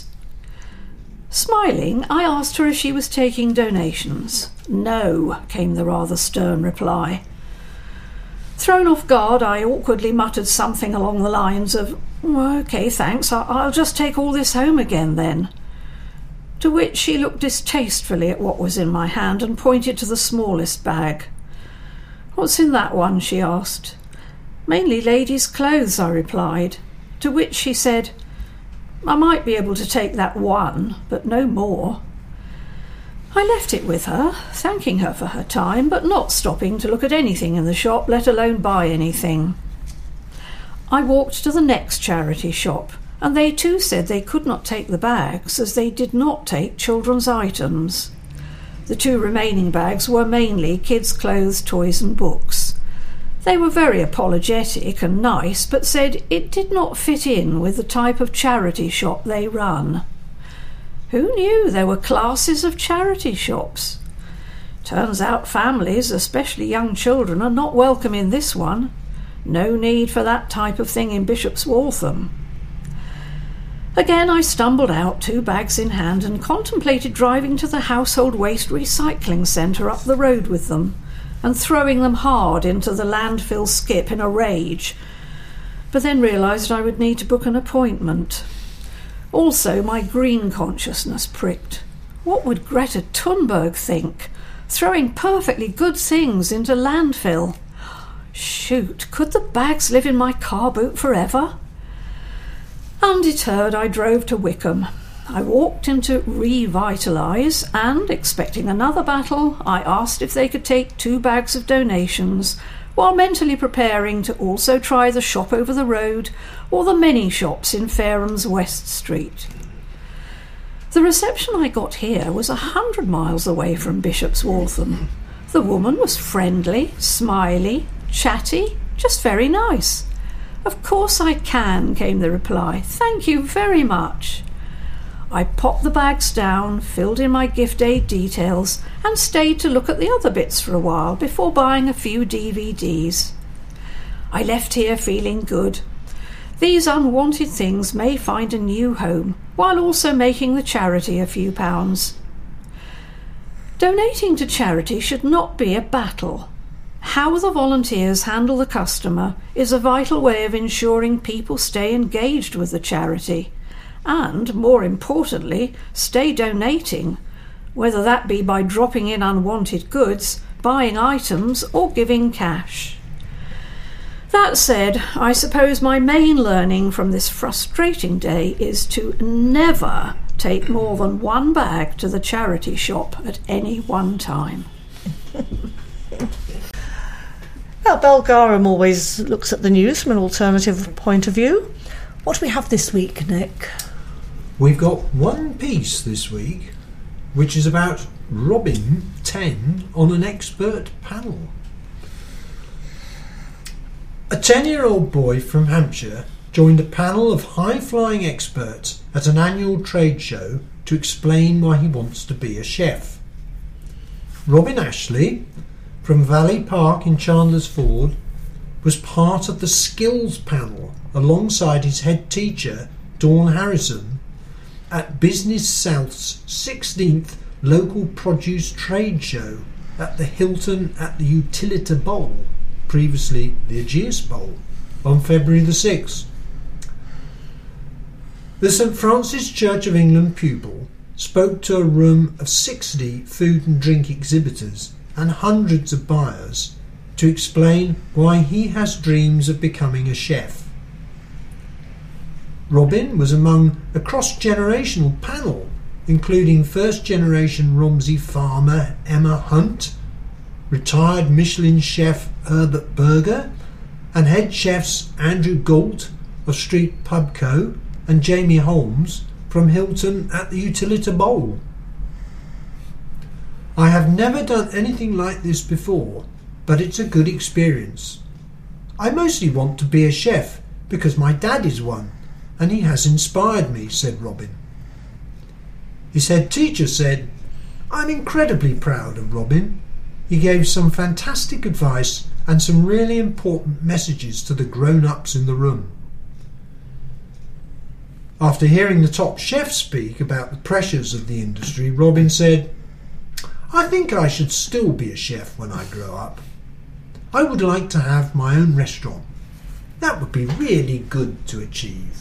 Speaker 2: Smiling, I asked her if she was taking donations. No, came the rather stern reply. Thrown off guard, I awkwardly muttered something along the lines of, oh, OK, thanks, I'll just take all this home again then. To which she looked distastefully at what was in my hand and pointed to the smallest bag. What's in that one? She asked. Mainly ladies' clothes, I replied, to which she said, I might be able to take that one, but no more. I left it with her, thanking her for her time, but not stopping to look at anything in the shop, let alone buy anything. I walked to the next charity shop, and they too said they could not take the bags, as they did not take children's items. The two remaining bags were mainly kids' clothes, toys and books. They were very apologetic and nice, but said it did not fit in with the type of charity shop they run. Who knew there were classes of charity shops? Turns out families, especially young children, are not welcome in this one. No need for that type of thing in Bishop's Waltham. Again I stumbled out, two bags in hand, and contemplated driving to the household waste recycling centre up the road with them, and throwing them hard into the landfill skip in a rage, but then realised I would need to book an appointment. Also, my green consciousness pricked. What would Greta Thunberg think? Throwing perfectly good things into landfill. Shoot, could the bags live in my car boot forever? Undeterred, I drove to Wickham. I walked into Revitalise and, expecting another battle, I asked if they could take two bags of donations, while mentally preparing to also try the shop over the road or the many shops in Fairham's West Street. The reception I got here was a hundred miles away from Bishop's Waltham. The woman was friendly, smiley, chatty, just very nice. Of course I can, came the reply. Thank you very much. I popped the bags down, filled in my gift aid details, and stayed to look at the other bits for a while before buying a few D V Ds. I left here feeling good. These unwanted things may find a new home, while also making the charity a few pounds. Donating to charity should not be a battle. How the volunteers handle the customer is a vital way of ensuring people stay engaged with the charity. And, more importantly, stay donating, whether that be by dropping in unwanted goods, buying items, or giving cash. That said, I suppose my main learning from this frustrating day is to never take more than one bag to the charity shop at any one time.
Speaker 1: Well, Well, Belgarum always looks at the news from an alternative point of view. What do we have this week, Nick?
Speaker 3: We've got one piece this week, which is about Robin ten on an expert panel. A ten-year-old boy from Hampshire joined a panel of high-flying experts at an annual trade show to explain why he wants to be a chef. Robin Ashley, from Valley Park in Chandler's Ford, was part of the skills panel alongside his head teacher, Dawn Harrison, at Business South's sixteenth local produce trade show at the Hilton at the Utilita Bowl, previously the Aegeus Bowl, on February the sixth. The St Francis Church of England pupil spoke to a room of sixty food and drink exhibitors and hundreds of buyers to explain why he has dreams of becoming a chef. Robin was among a cross-generational panel, including first-generation Romsey farmer Emma Hunt, retired Michelin chef Herbert Berger, and head chefs Andrew Galt of Street Pub Co and Jamie Holmes from Hilton at the Utilita Bowl. I have never done anything like this before, but it's a good experience. I mostly want to be a chef because my dad is one, and he has inspired me, said Robin. His head teacher said, I'm incredibly proud of Robin. He gave some fantastic advice and some really important messages to the grown-ups in the room. After hearing the top chef speak about the pressures of the industry, Robin said, I think I should still be a chef when I grow up. I would like to have my own restaurant. That would be really good to achieve.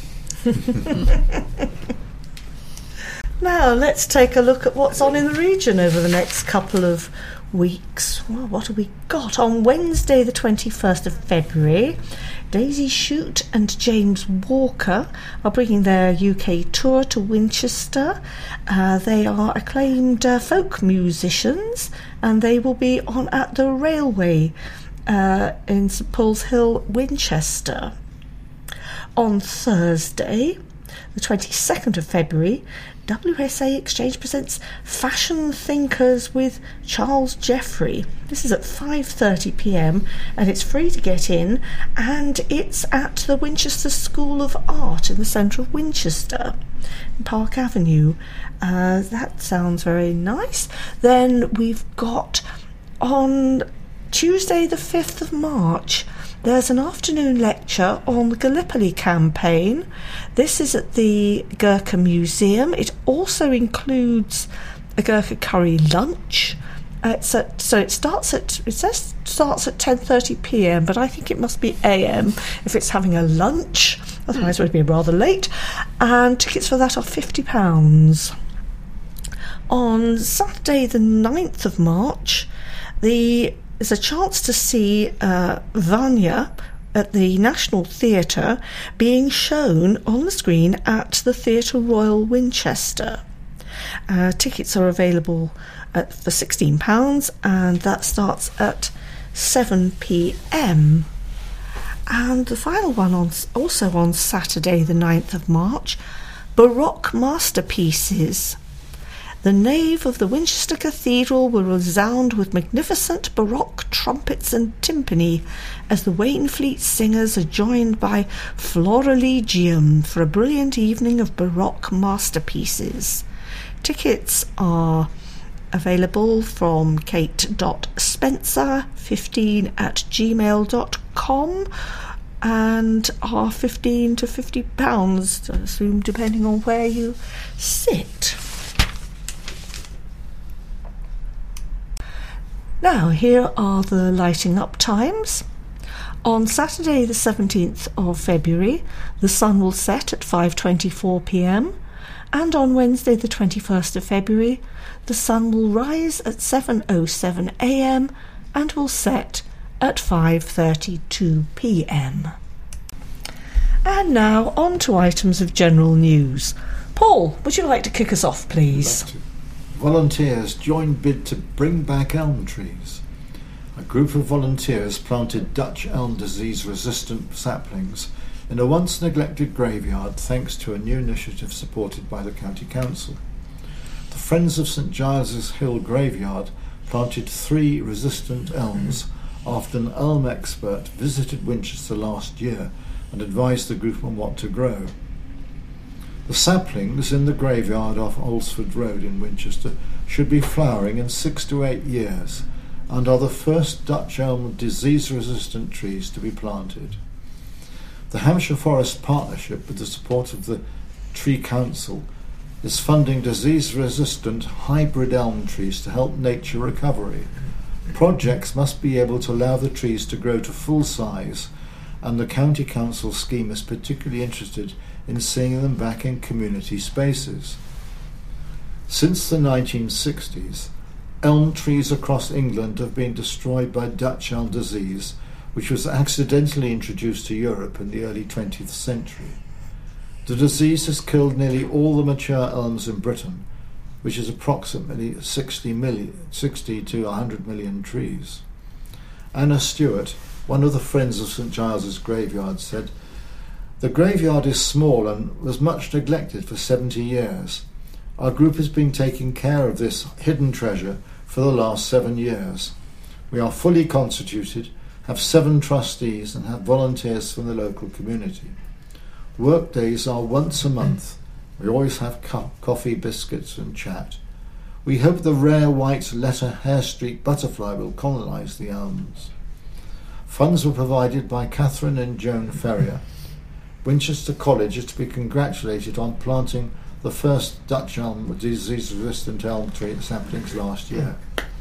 Speaker 1: Now let's take a look at what's on in the region over the next couple of weeks. Well, what have we got? On Wednesday the twenty-first of February, Daisy Shute and James Walker are bringing their U K tour to Winchester. Uh, they are acclaimed uh, folk musicians, and they will be on at the Railway uh, in St Paul's Hill, Winchester. On Thursday, the twenty-second of February, W S A Exchange presents Fashion Thinkers with Charles Jeffrey. This is at five thirty p m and it's free to get in, and it's at the Winchester School of Art in the centre of Winchester, in Park Avenue. Uh, that sounds very nice. Then we've got on Tuesday the fifth of March, there's an afternoon lecture on the Gallipoli campaign. This is at the Gurkha Museum. It also includes a Gurkha curry lunch. Uh, it's at, so it starts at it says starts at ten thirty p m, but I think it must be a m if it's having a lunch. Otherwise, it would be rather late. And tickets for that are fifty pounds. On Saturday, the ninth of March, the There's a chance to see uh, Vanya at the National Theatre being shown on the screen at the Theatre Royal Winchester. Uh, tickets are available at, for sixteen pounds, and that starts at seven p m. And the final one, on also on Saturday the ninth of March, Baroque Masterpieces. The nave of the Winchester Cathedral will resound with magnificent Baroque trumpets and timpani as the Wainfleet singers are joined by Florilegium for a brilliant evening of Baroque masterpieces. Tickets are available from kate dot spencer fifteen at gmail dot com and are fifteen to fifty pounds, I assume, depending on where you sit. Now, here are the lighting up times. On Saturday the seventeenth of February, the sun will set at five twenty-four p m, and on Wednesday the twenty-first of February, the sun will rise at seven oh seven a m and will set at five thirty-two p m. And now on to items of general news. Paul, would you like to kick us off, please?
Speaker 4: Volunteers join bid to bring back elm trees. a group of volunteers planted Dutch elm disease-resistant saplings in a once-neglected graveyard thanks to a new initiative supported by the County Council. The Friends of St Giles's Hill Graveyard planted three resistant elms after an elm expert visited Winchester last year and advised the group on what to grow. The saplings in the graveyard off Alresford Road in Winchester should be flowering in six to eight years and are the first Dutch elm disease-resistant trees to be planted. The Hampshire Forest Partnership, with the support of the Tree Council, is funding disease-resistant hybrid elm trees to help nature recovery. Projects must be able to allow the trees to grow to full size, and the County Council scheme is particularly interested in seeing them back in community spaces. Since the nineteen sixties, elm trees across England have been destroyed by Dutch elm disease, which was accidentally introduced to Europe in the early twentieth century. The disease has killed nearly all the mature elms in Britain, which is approximately sixty, million, sixty to one hundred million trees. Anna Stewart, one of the Friends of St Giles's Graveyard, said, "The graveyard is small and was much neglected for seventy years. Our group has been taking care of this hidden treasure for the last seven years. We are fully constituted, have seven trustees and have volunteers from the local community. Work days are once a month. We always have co- coffee, biscuits and chat. We hope the rare white letter hair streak butterfly will colonise the elms." Funds were provided by Catherine and Joan Ferrier. Winchester College is to be congratulated on planting the first Dutch elm disease-resistant elm tree saplings last year.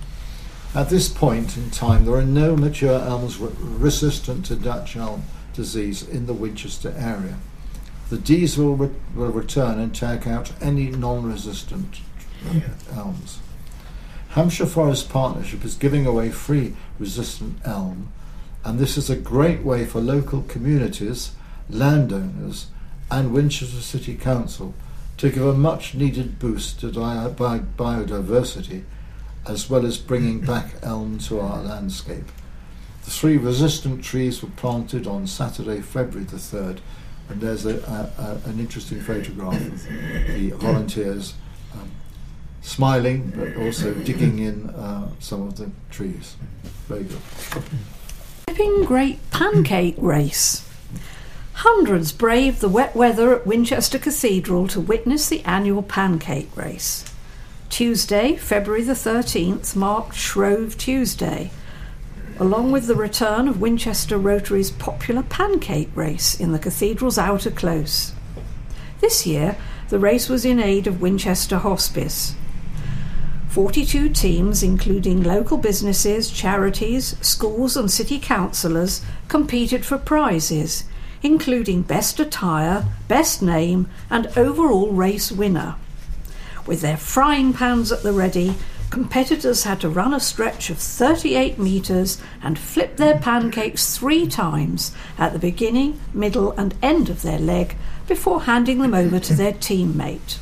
Speaker 4: At this point in time, there are no mature elms re- resistant to Dutch elm disease in the Winchester area. The Ds will, re- will return and take out any non-resistant elms. Hampshire Forest Partnership is giving away free resistant elm, and this is a great way for local communities, landowners and Winchester City Council to give a much needed boost to di- bi- biodiversity, as well as bringing back elm to our landscape. The three resistant trees were planted on Saturday, February the third, and there's a, a, a, an interesting photograph of the volunteers um, smiling but also digging in uh, some of the trees. Very good.
Speaker 2: Flipping Great Pancake Race. Hundreds braved the wet weather at Winchester Cathedral to witness the annual pancake race. Tuesday, February the thirteenth, marked Shrove Tuesday, along with the return of Winchester Rotary's popular pancake race in the cathedral's outer close. This year, the race was in aid of Winchester Hospice. forty-two teams, including local businesses, charities, schools and city councillors, competed for prizes, including Best Attire, Best Name and Overall Race Winner. With their frying pans at the ready, competitors had to run a stretch of thirty-eight metres and flip their pancakes three times at the beginning, middle and end of their leg before handing them over to their teammate.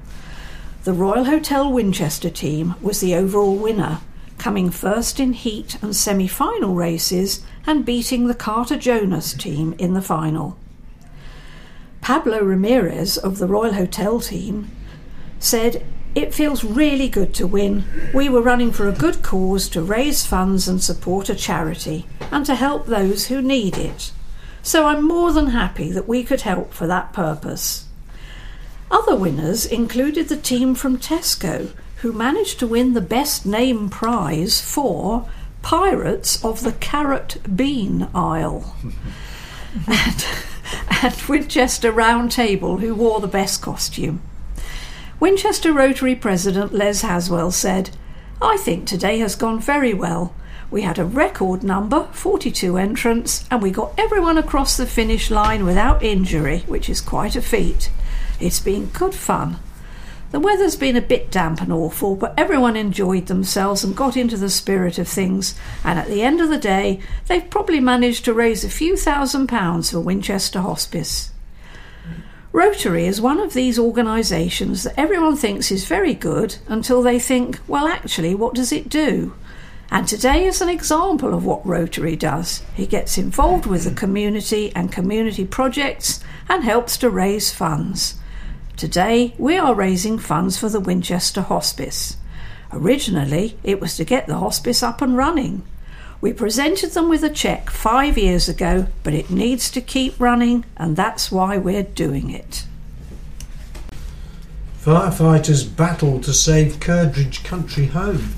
Speaker 2: The Royal Hotel Winchester team was the overall winner, coming first in heat and semi-final races and beating the Carter Jonas team in the final. Pablo Ramirez of the Royal Hotel team said, "It feels really good to win. We were running for a good cause to raise funds and support a charity and to help those who need it. So I'm more than happy that we could help for that purpose." Other winners included the team from Tesco, who managed to win the Best Name prize for Pirates of the Carrot Bean Aisle, and, and Winchester Round Table, who wore the best costume. Winchester Rotary President Les Haswell said, "I think today has gone very well. We had a record number, forty-two entrants, and we got everyone across the finish line without injury, which is quite a feat. It's been good fun. The weather's been a bit damp and awful, but everyone enjoyed themselves and got into the spirit of things, and at the end of the day, they've probably managed to raise a few thousand pounds for Winchester Hospice." Rotary is one of these organisations that everyone thinks is very good until they think, well, actually, what does it do? And today is an example of what Rotary does. He gets involved with the community and community projects and helps to raise funds. Today we are raising funds for the Winchester Hospice. Originally it was to get the hospice up and running. We presented them with a cheque five years ago, but it needs to keep running, and that's why we're doing it.
Speaker 3: Firefighters battle to save Curdridge Country Home.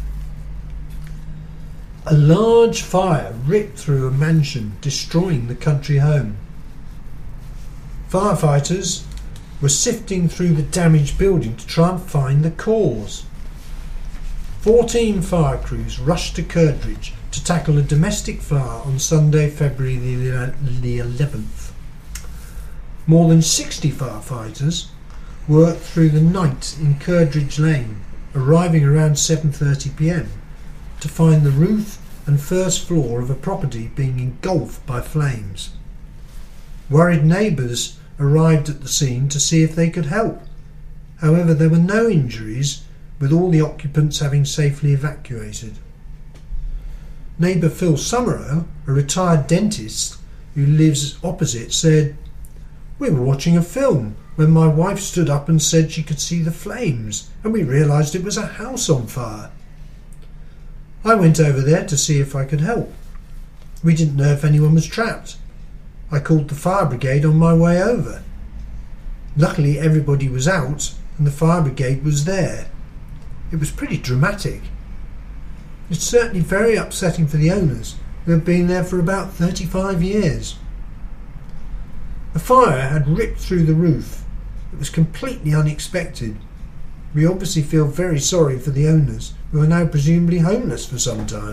Speaker 3: A large fire ripped through a mansion, destroying the country home. Firefighters were sifting through the damaged building to try and find the cause. Fourteen fire crews rushed to Curdridge to tackle a domestic fire on Sunday, February the eleventh. More than sixty firefighters worked through the night in Curdridge Lane, arriving around seven thirty p m to find the roof and first floor of a property being engulfed by flames. Worried neighbours arrived at the scene to see if they could help. However, there were no injuries, with all the occupants having safely evacuated. Neighbour Phil Summerow, a retired dentist who lives opposite, said, "We were watching a film when my wife stood up and said she could see the flames, and we realised it was a house on fire. I went over there to see if I could help. We didn't know if anyone was trapped. I called the fire brigade on my way over. Luckily everybody was out and the fire brigade was there. It was pretty dramatic. It's certainly very upsetting for the owners, who have been there for about thirty-five years. The fire had ripped through the roof. It was completely unexpected. We obviously feel very sorry for the owners, who are now presumably homeless for some time."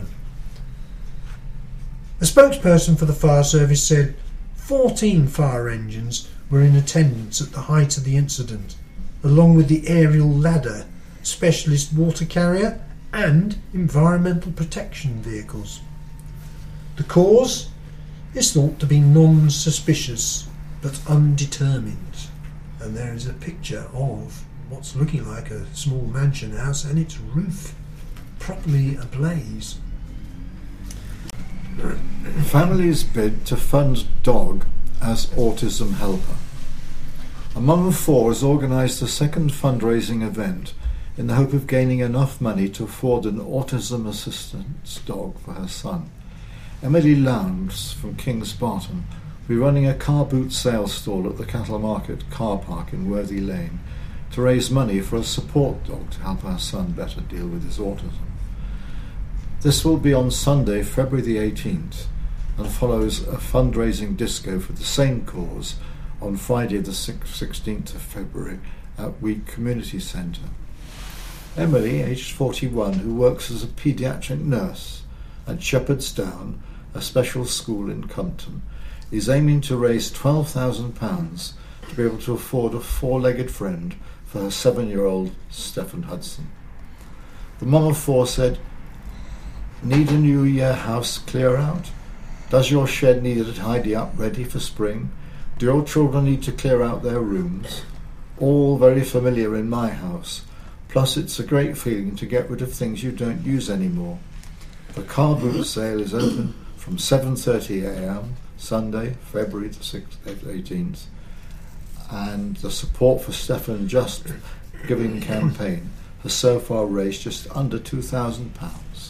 Speaker 3: A spokesperson for the fire service said fourteen fire engines were in attendance at the height of the incident, along with the aerial ladder, specialist water carrier and environmental protection vehicles. The cause is thought to be non-suspicious but undetermined, and there is a picture of what's looking like a small mansion house and its roof properly ablaze.
Speaker 4: Families bid to fund dog as autism helper. A mum of four has organised a second fundraising event in the hope of gaining enough money to afford an autism assistance dog for her son. Emily Lowndes from Kings Barton will be running a car boot sales stall at the Cattle Market car park in Worthy Lane to raise money for a support dog to help her son better deal with his autism. This will be on Sunday, February the eighteenth, and follows a fundraising disco for the same cause on Friday the sixteenth of February at Week Community Centre. Emily, aged forty-one, who works as a paediatric nurse at Shepherd's Down, a special school in Compton, is aiming to raise twelve thousand pounds to be able to afford a four-legged friend for her seven-year-old Stephen Hudson. The mum of four said, "Need a New Year house clear out? Does your shed need a tidy up ready for spring? Do your children need to clear out their rooms? All very familiar in my house. Plus it's a great feeling to get rid of things you don't use anymore." The car boot sale is open from seven thirty a m Sunday, February the eighteenth, and the Support for Stephen Just Giving campaign has so far raised just under two thousand pounds.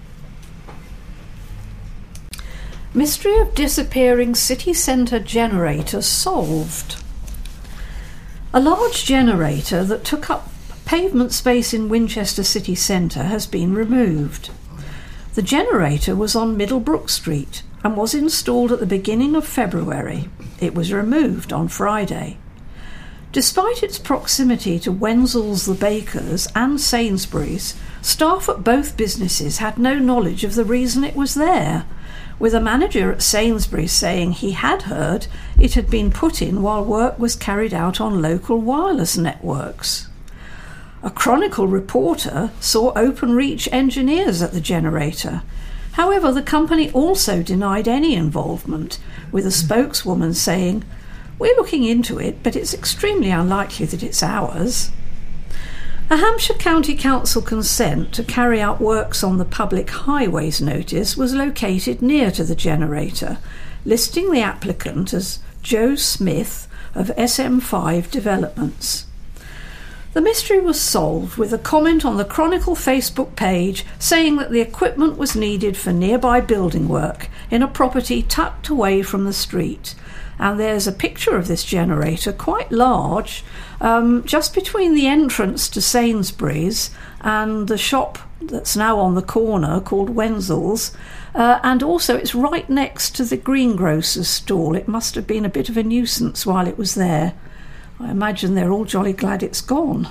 Speaker 2: Mystery of disappearing city centre generator solved. A large generator that took up pavement space in Winchester city centre has been removed. The generator was on Middlebrook Street and was installed at the beginning of February. It was removed on Friday. Despite its proximity to Wenzel's the Bakers and Sainsbury's, staff at both businesses had no knowledge of the reason it was there, with a manager at Sainsbury's saying he had heard it had been put in while work was carried out on local wireless networks. A Chronicle reporter saw Openreach engineers at the generator. However, the company also denied any involvement, with a spokeswoman saying, "We're looking into it, but it's extremely unlikely that it's ours." A Hampshire County Council consent to carry out works on the public highways notice was located near to the generator, listing the applicant as Joe Smith of S M five Developments. The mystery was solved with a comment on the Chronicle Facebook page saying that the equipment was needed for nearby building work in a property tucked away from the street. And there's a picture of this generator, quite large, um, just between the entrance to Sainsbury's and the shop that's now on the corner called Wenzel's. Uh, and also it's right next to the greengrocer's stall. It must have been a bit of a nuisance while it was there. I imagine they're all jolly glad it's gone.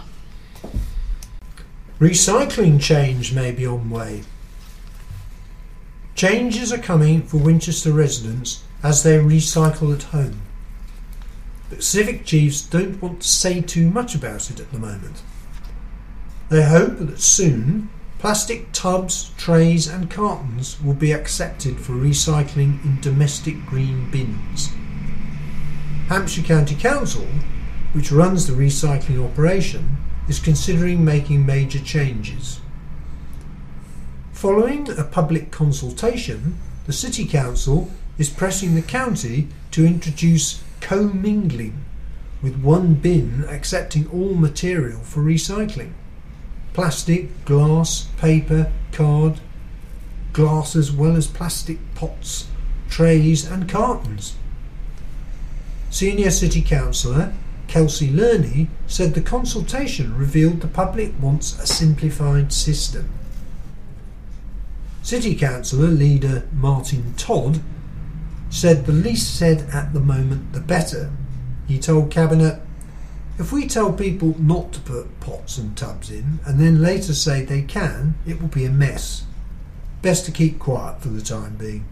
Speaker 3: Recycling change may be on way. Changes are coming for Winchester residents as they recycle at home. But civic chiefs don't want to say too much about it at the moment. They hope that soon plastic tubs, trays and cartons will be accepted for recycling in domestic green bins. Hampshire County Council, which runs the recycling operation, is considering making major changes. Following a public consultation, the City Council is pressing the county to introduce co-mingling, with one bin accepting all material for recycling. Plastic, glass, paper, card, glass as well as plastic pots, trays and cartons. Senior City Councillor Kelsey Lerney said the consultation revealed the public wants a simplified system. City Councillor leader Martin Todd said the least said at the moment the better. He told Cabinet, "If we tell people not to put pots and tubs in and then later say they can, it will be a mess. Best to keep quiet for the time being."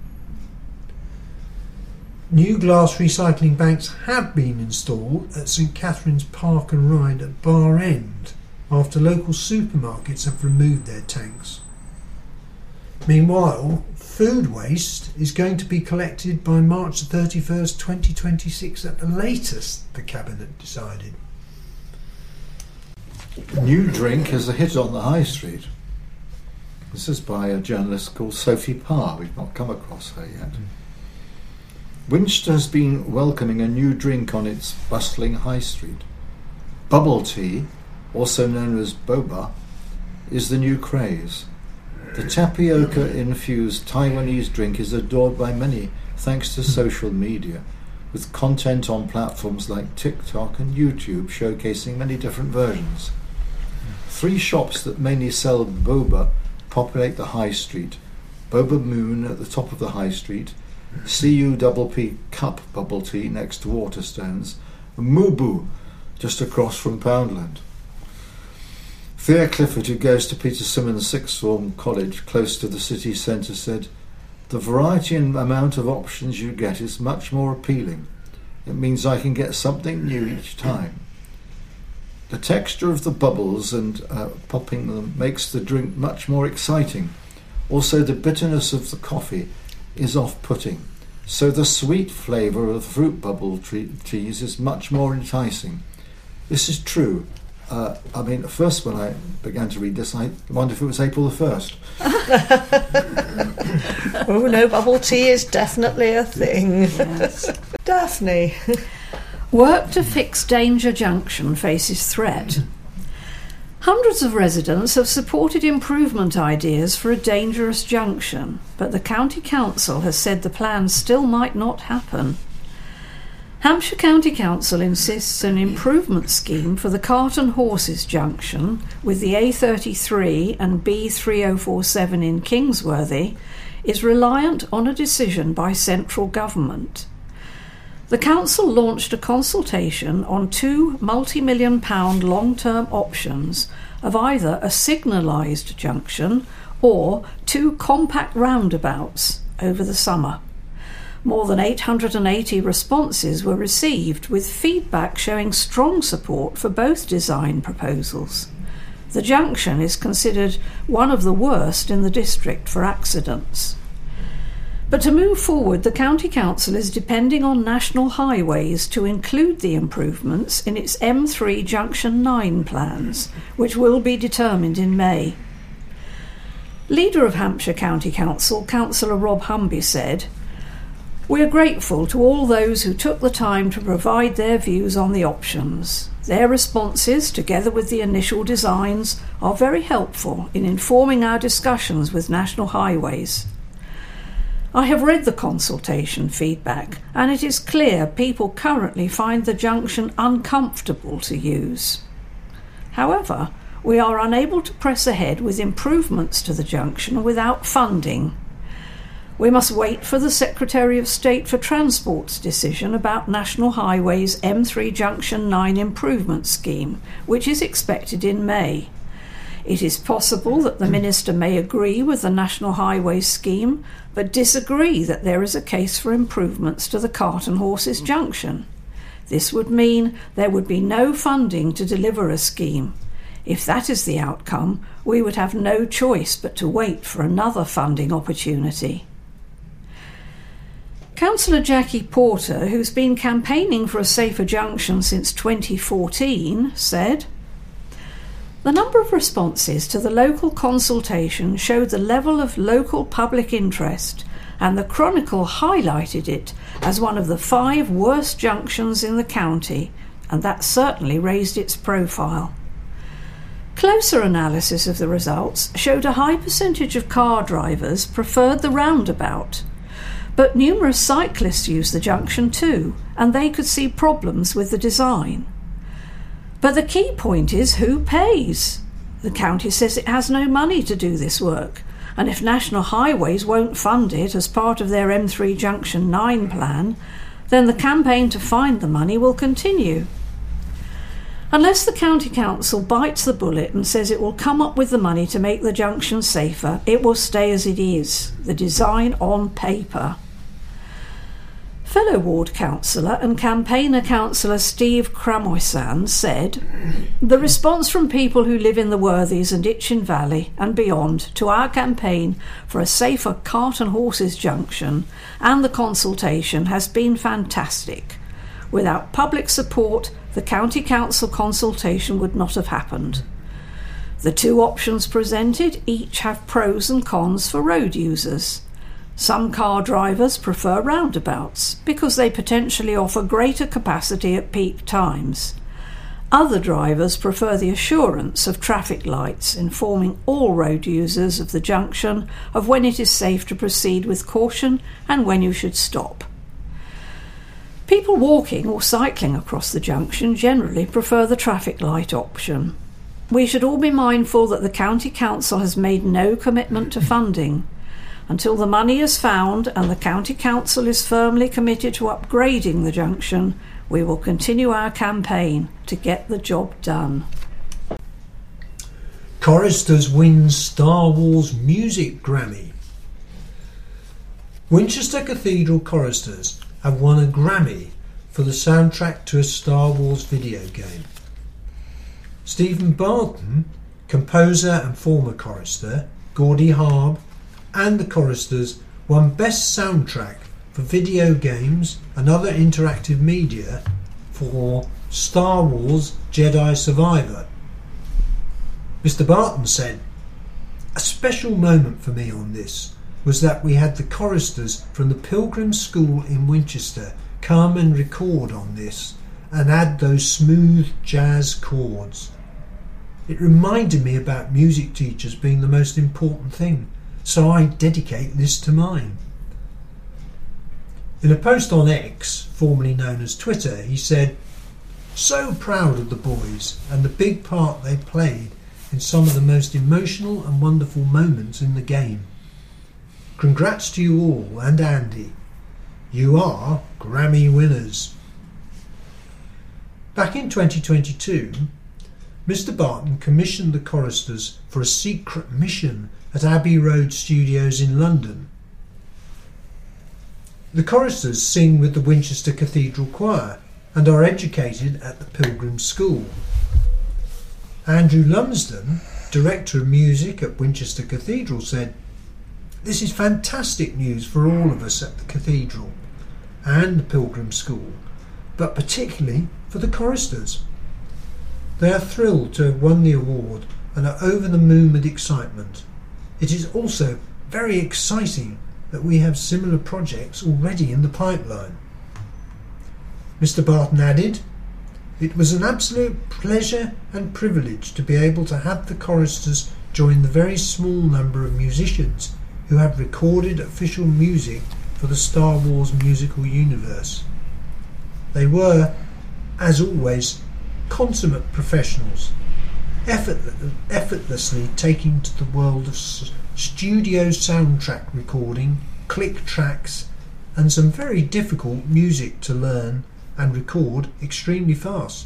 Speaker 3: New glass recycling banks have been installed at St Catherine's Park and Ride at Bar End after local supermarkets have removed their tanks. Meanwhile, food waste is going to be collected by March thirty-first, twenty twenty-six at the latest, the Cabinet decided.
Speaker 4: New drink is a hit on the high street. This is by a journalist called Sophie Parr. We've not come across her yet. Mm. Winchester has been welcoming a new drink on its bustling high street. Bubble tea, also known as boba, is the new craze. The tapioca-infused Taiwanese drink is adored by many thanks to social media, with content on platforms like TikTok and YouTube showcasing many different versions. Three shops that mainly sell boba populate the high street. Boba Moon at the top of the high street, C U P P Cup bubble tea next to Waterstones, and Mubu just across from Poundland. Thea Clifford, who goes to Peter Simmons Sixth Form College close to the city centre, said, "The variety and amount of options you get is much more appealing. It means I can get something new each time. The texture of the bubbles and uh, popping them makes the drink much more exciting. Also, the bitterness of the coffee is off-putting, so the sweet flavour of the fruit bubble tree- teas is much more enticing." This is true. Uh, I mean, at first when I began to read this, I wondered if it was April the first.
Speaker 1: Oh no, bubble tea is definitely a thing. Yes. Daphne.
Speaker 2: Work to fix Danger Junction faces threat. Hundreds of residents have supported improvement ideas for a dangerous junction, but the County Council has said the plan still might not happen. Hampshire County Council insists an improvement scheme for the Cart and Horses junction with the A thirty-three and B three oh four seven in Kingsworthy is reliant on a decision by central government. The council launched a consultation on two multi-million pound long-term options of either a signalised junction or two compact roundabouts over the summer. More than eight hundred eighty responses were received, with feedback showing strong support for both design proposals. The junction is considered one of the worst in the district for accidents. But to move forward, the County Council is depending on National Highways to include the improvements in its M three Junction nine plans, which will be determined in May. Leader of Hampshire County Council, Councillor Rob Humby, said, "We are grateful to all those who took the time to provide their views on the options. Their responses, together with the initial designs, are very helpful in informing our discussions with National Highways. I have read the consultation feedback, and it is clear people currently find the junction uncomfortable to use. However, we are unable to press ahead with improvements to the junction without funding. We must wait for the Secretary of State for Transport's decision about National Highways M three Junction nine Improvement Scheme, which is expected in May. It is possible that the Minister may agree with the National Highways scheme, but disagree that there is a case for improvements to the Cart and Horses Junction. This would mean there would be no funding to deliver a scheme. If that is the outcome, we would have no choice but to wait for another funding opportunity." Councillor Jackie Porter, who's been campaigning for a safer junction since twenty fourteen, said, "The number of responses to the local consultation showed the level of local public interest, and the Chronicle highlighted it as one of the five worst junctions in the county, and that certainly raised its profile. Closer analysis of the results showed a high percentage of car drivers preferred the roundabout, but numerous cyclists use the junction too, and they could see problems with the design. But the key point is who pays. The county says it has no money to do this work, and if National Highways won't fund it as part of their M three Junction nine plan, then the campaign to find the money will continue. Unless the County Council bites the bullet and says it will come up with the money to make the junction safer, it will stay as it is, the design on paper." Fellow ward councillor and campaigner councillor Steve Cramoisan said, "The response from people who live in the Worthies and Itchen Valley and beyond to our campaign for a safer Cart and Horses Junction and the consultation has been fantastic. Without public support, the County Council consultation would not have happened. The two options presented each have pros and cons for road users. Some car drivers prefer roundabouts because they potentially offer greater capacity at peak times. Other drivers prefer the assurance of traffic lights informing all road users of the junction of when it is safe to proceed with caution and when you should stop. People walking or cycling across the junction generally prefer the traffic light option. We should all be mindful that the County Council has made no commitment to funding. Until the money is found and the County Council is firmly committed to upgrading the junction, we will continue our campaign to get the job done."
Speaker 3: Choristers wins Star Wars Music Grammy. Winchester Cathedral choristers have won a Grammy for the soundtrack to a Star Wars video game. Stephen Barton, composer and former chorister, Gordie Harb, and the choristers won Best Soundtrack for video games and other interactive media for Star Wars Jedi Survivor. Mister Barton said, "A special moment for me on this was that we had the choristers from the Pilgrim School in Winchester come and record on this and add those smooth jazz chords. It reminded me about music teachers being the most important thing, so I dedicate this to mine." In a post on X, formerly known as Twitter, he said, "So proud of the boys and the big part they played in some of the most emotional and wonderful moments in the game. Congrats to you all and Andy. You are Grammy winners." Back in twenty twenty-two, Mister Barton commissioned the choristers for a secret mission at Abbey Road Studios in London. The choristers sing with the Winchester Cathedral Choir and are educated at the Pilgrim School. Andrew Lumsden, Director of Music at Winchester Cathedral, said, This is fantastic news for all of us at the Cathedral and the Pilgrim School, but particularly for the choristers. They are thrilled to have won the award and are over the moon with excitement. It is also very exciting that we have similar projects already in the pipeline. Mister Barton added, "It was an absolute pleasure and privilege to be able to have the choristers join the very small number of musicians who have recorded official music for the Star Wars musical universe. They were, as always, consummate professionals, effort, effortlessly taking to the world of s- studio soundtrack recording, click tracks, and some very difficult music to learn and record extremely fast.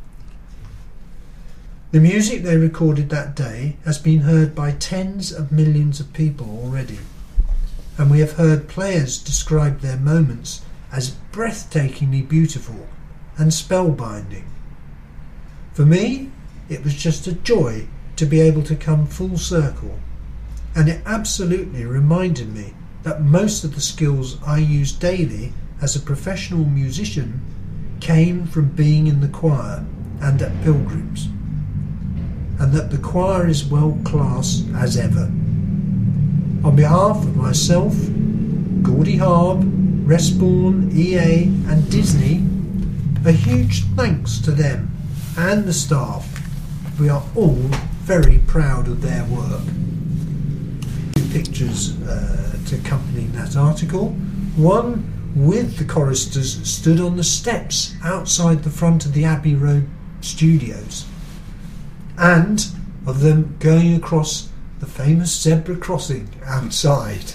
Speaker 3: The music they recorded that day has been heard by tens of millions of people already, and we have heard players describe their moments as breathtakingly beautiful and spellbinding. For me, it was just a joy to be able to come full circle, and it absolutely reminded me that most of the skills I use daily as a professional musician came from being in the choir and at Pilgrims, and that the choir is world class as ever. On behalf of myself, Geordie Harb, Respawn, E A and Disney, a huge thanks to them and the staff. We are all very proud of their work. Two pictures uh, to accompany that article. One with the choristers stood on the steps outside the front of the Abbey Road studios, and of them going across the famous zebra crossing outside.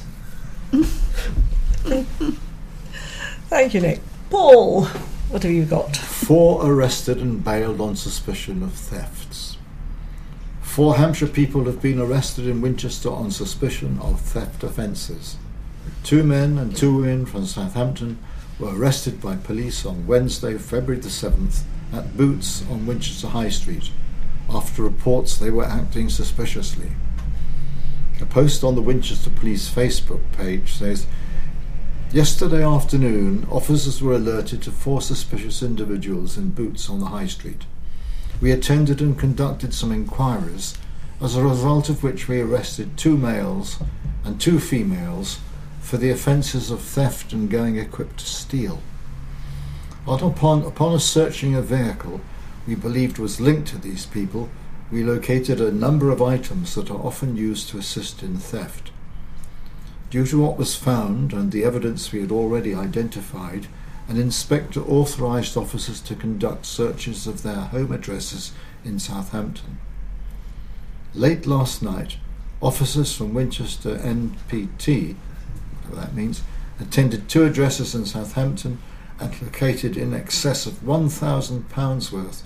Speaker 1: Thank you, Nick. Paul, what have you got?
Speaker 4: Four arrested and bailed on suspicion of thefts. Four Hampshire people have been arrested in Winchester on suspicion of theft offences. Two men and two women from Southampton were arrested by police on Wednesday, February the seventh, at Boots on Winchester High Street, after reports they were acting suspiciously. A post on the Winchester Police Facebook page says, "Yesterday afternoon, officers were alerted to four suspicious individuals in Boots on the High Street. We attended and conducted some inquiries, as a result of which we arrested two males and two females for the offences of theft and going equipped to steal. Upon, upon us searching a vehicle we believed was linked to these people, we located a number of items that are often used to assist in theft. Due to what was found and the evidence we had already identified, an inspector authorised officers to conduct searches of their home addresses in Southampton. Late last night, officers from Winchester N P T, whatever that means, attended two addresses in Southampton and located in excess of one thousand pounds worth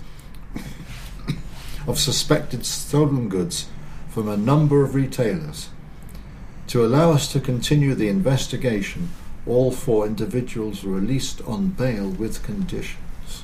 Speaker 4: of suspected stolen goods from a number of retailers. To allow us to continue the investigation, all four individuals were released on bail with conditions."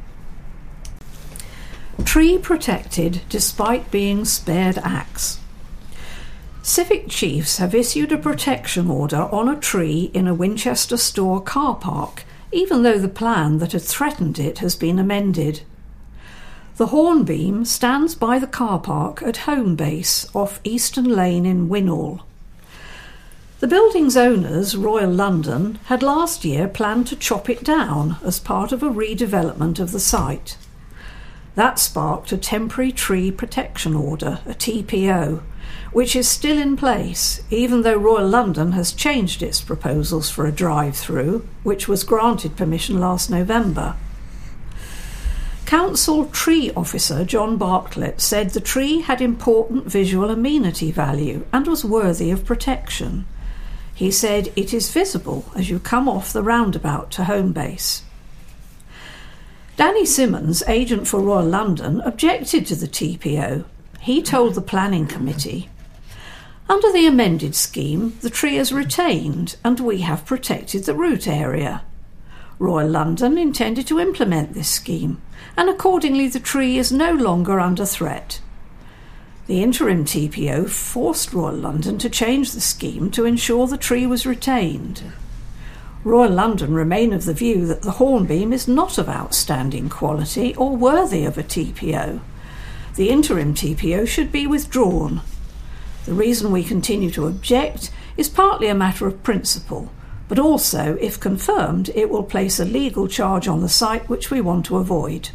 Speaker 2: Tree protected despite being spared axe. Civic chiefs have issued a protection order on a tree in a Winchester store car park, even though the plan that had threatened it has been amended. The hornbeam stands by the car park at Home Base off Eastern Lane in Winnall. The building's owners, Royal London, had last year planned to chop it down as part of a redevelopment of the site. That sparked a temporary tree protection order, a T P O, which is still in place, even though Royal London has changed its proposals for a drive-through, which was granted permission last November. Council Tree Officer John Bartlett said the tree had important visual amenity value and was worthy of protection. He said it is visible as you come off the roundabout to Home Base. Danny Simmons, agent for Royal London, objected to the T P O. He told the planning committee, "Under the amended scheme, the tree is retained and we have protected the root area. Royal London intended to implement this scheme, and accordingly the tree is no longer under threat. The interim T P O forced Royal London to change the scheme to ensure the tree was retained. Royal London remain of the view that the hornbeam is not of outstanding quality or worthy of a T P O. The interim T P O should be withdrawn. The reason we continue to object is partly a matter of principle, but also, if confirmed, it will place a legal charge on the site which we want to avoid.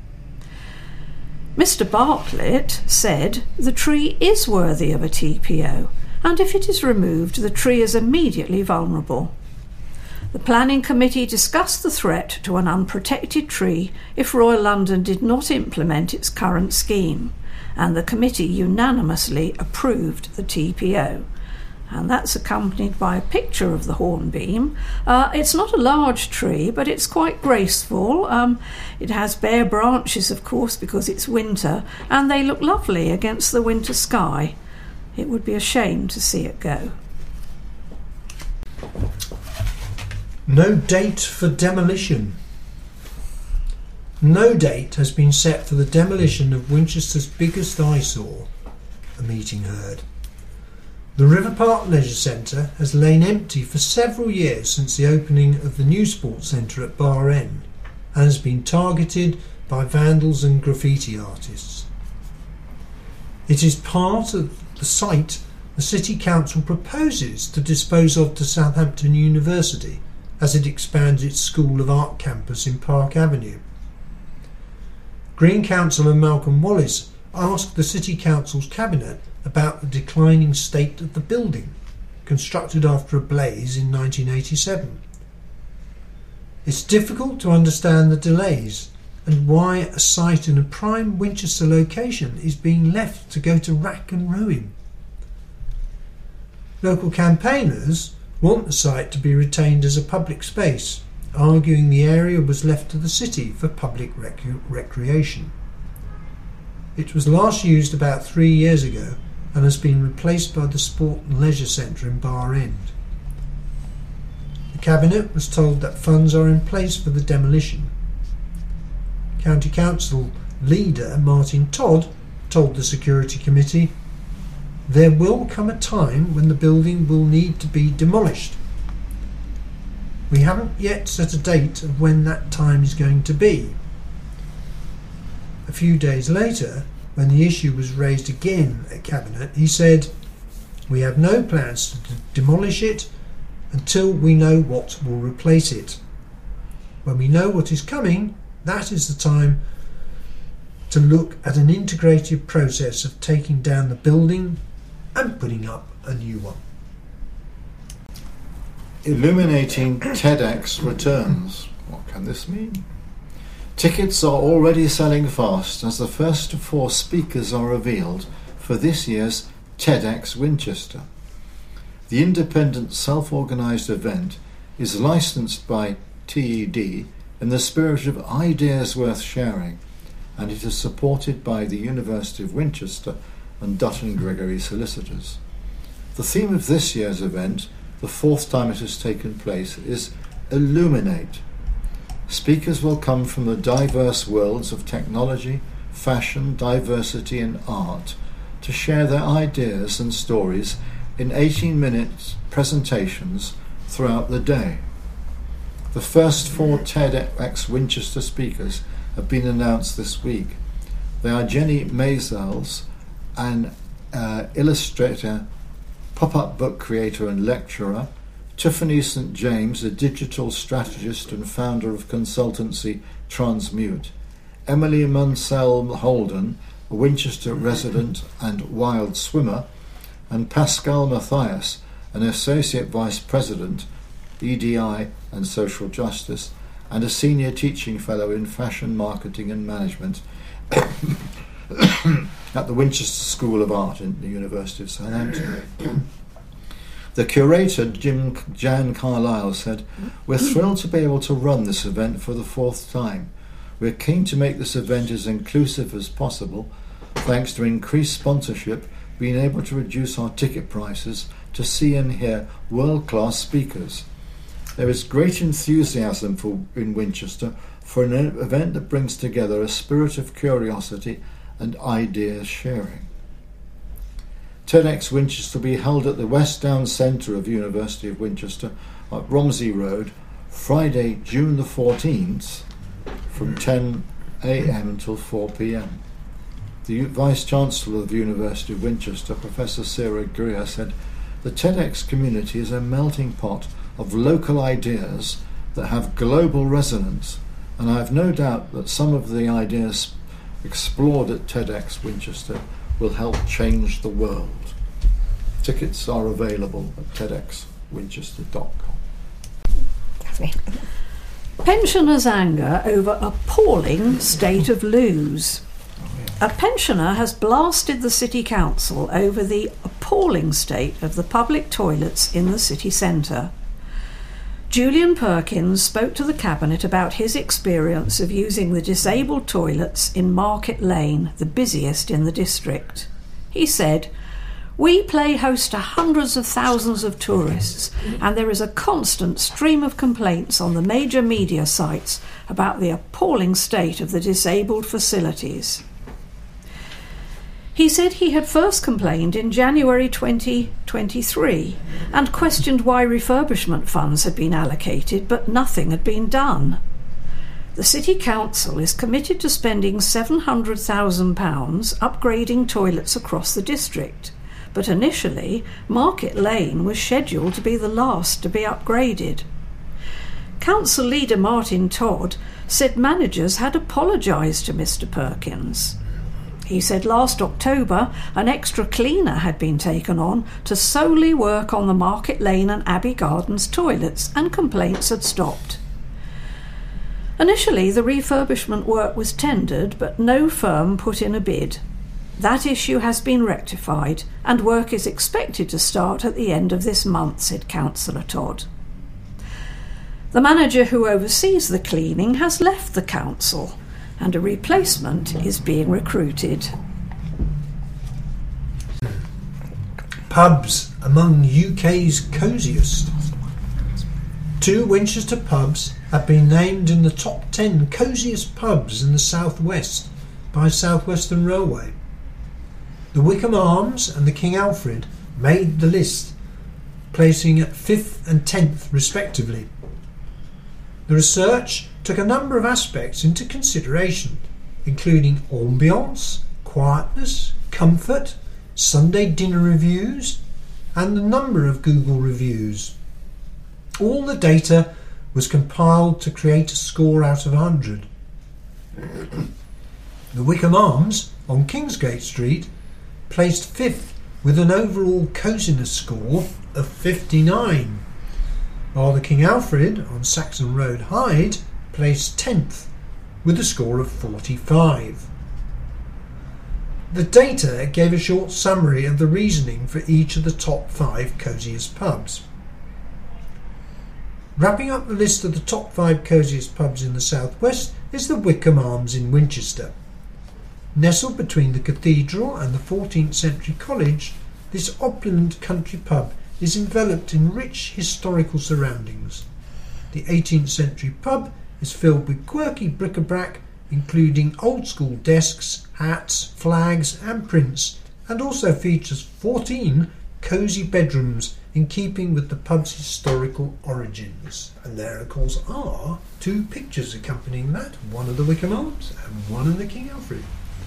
Speaker 2: Mister Bartlett said the tree is worthy of a T P O, and if it is removed, the tree is immediately vulnerable. The Planning Committee discussed the threat to an unprotected tree if Royal London did not implement its current scheme, and the committee unanimously approved the T P O. And that's accompanied by a picture of the hornbeam. Uh, it's not a large tree, but it's quite graceful. Um, it has bare branches, of course, because it's winter, and they look lovely against the winter sky. It would be a shame to see it go.
Speaker 3: No date for demolition. No date has been set for the demolition of Winchester's biggest eyesore, a meeting heard. The River Park Leisure Centre has lain empty for several years since the opening of the new sports centre at Bar End and has been targeted by vandals and graffiti artists. It is part of the site the City Council proposes to dispose of to Southampton University as it expands its School of Art campus in Park Avenue. Green Councillor Malcolm Wallace asked the City Council's Cabinet about the declining state of the building, constructed after a blaze in nineteen eighty-seven. It's difficult to understand the delays and why a site in a prime Winchester location is being left to go to rack and ruin. Local campaigners want the site to be retained as a public space, arguing the area was left to the city for public rec- recreation. It was last used about three years ago and has been replaced by the Sport and Leisure Centre in Bar End. The Cabinet was told that funds are in place for the demolition. County Council leader Martin Todd told the Security Committee, "There will come a time when the building will need to be demolished. We haven't yet set a date of when that time is going to be." A few days later, when the issue was raised again at Cabinet, he said, "We have no plans to d- demolish it until we know what will replace it. When we know what is coming, that is the time to look at an integrated process of taking down the building and putting up a new one."
Speaker 4: Illuminating TEDx returns. What can this mean? Tickets are already selling fast as the first four speakers are revealed for this year's TEDx Winchester. The independent self-organised event is licensed by T E D in the spirit of ideas worth sharing, and it is supported by the University of Winchester and Dutton Gregory solicitors. The theme of this year's event, the fourth time it has taken place, is Illuminate. Speakers will come from the diverse worlds of technology, fashion, diversity and art to share their ideas and stories in eighteen-minute presentations throughout the day. The first four TEDx Winchester speakers have been announced this week. They are Jenny Maisels, an uh, illustrator, pop-up book creator and lecturer, Tiffany Saint James, a digital strategist and founder of consultancy Transmute, Emily Munsell Holden, a Winchester resident and wild swimmer, and Pascal Matthias, an associate vice president, E D I and social justice, and a senior teaching fellow in fashion marketing and management at the Winchester School of Art in the University of Southampton. The curator, Jim Jan Carlisle, said, "We're thrilled to be able to run this event for the fourth time. We're keen to make this event as inclusive as possible, thanks to increased sponsorship, being able to reduce our ticket prices to see and hear world-class speakers. There is great enthusiasm for, in Winchester for an event that brings together a spirit of curiosity and idea sharing." TEDx Winchester will be held at the West Down Centre of University of Winchester at Romsey Road, Friday, June the fourteenth, from ten a m until four p m. The Vice-Chancellor of the University of Winchester, Professor Sarah Greer, said, "The TEDx community is a melting pot of local ideas that have global resonance, and I have no doubt that some of the ideas explored at TEDx Winchester will help change the world." Tickets are available at TEDx winchester dot com.
Speaker 1: Lovely.
Speaker 2: Pensioners' anger over appalling state of loos. A pensioner has blasted the City Council over the appalling state of the public toilets in the city centre. Julian Perkins spoke to the Cabinet about his experience of using the disabled toilets in Market Lane, the busiest in the district. He said, "We play host to hundreds of thousands of tourists, and there is a constant stream of complaints on the major media sites about the appalling state of the disabled facilities." He said he had first complained in January twenty twenty-three and questioned why refurbishment funds had been allocated, but nothing had been done. The City Council is committed to spending seven hundred thousand pounds upgrading toilets across the district, but initially Market Lane was scheduled to be the last to be upgraded. Council leader Martin Todd said managers had apologised to Mr Perkins. He said last October an extra cleaner had been taken on to solely work on the Market Lane and Abbey Gardens toilets, and complaints had stopped. Initially the refurbishment work was tendered, but no firm put in a bid. That issue has been rectified and work is expected to start at the end of this month, said Councillor Todd. The manager who oversees the cleaning has left the council, and a replacement is being recruited.
Speaker 3: Pubs among U K's cosiest. Two Winchester pubs have been named in the top ten cosiest pubs in the South West by South Western Railway. The Wickham Arms and the King Alfred made the list, placing at fifth and tenth respectively. The research took a number of aspects into consideration, including ambience, quietness, comfort, Sunday dinner reviews, and the number of Google reviews. All the data was compiled to create a score out of one hundred. The Wickham Arms on Kingsgate Street placed fifth with an overall cosiness score of fifty-nine, while the King Alfred on Saxon Road Hyde placed tenth with a score of forty-five. The data gave a short summary of the reasoning for each of the top five cosiest pubs. Wrapping up the list of the top five cosiest pubs in the southwest is the Wickham Arms in Winchester. Nestled between the cathedral and the fourteenth century college, this opulent country pub is enveloped in rich historical surroundings. The eighteenth century pub is filled with quirky bric-a-brac, including old-school desks, hats, flags and prints, and also features fourteen cosy bedrooms in keeping with the pub's historical origins. And there, of course, are two pictures accompanying that, one of the Wickham Arms and one of the King Alfred.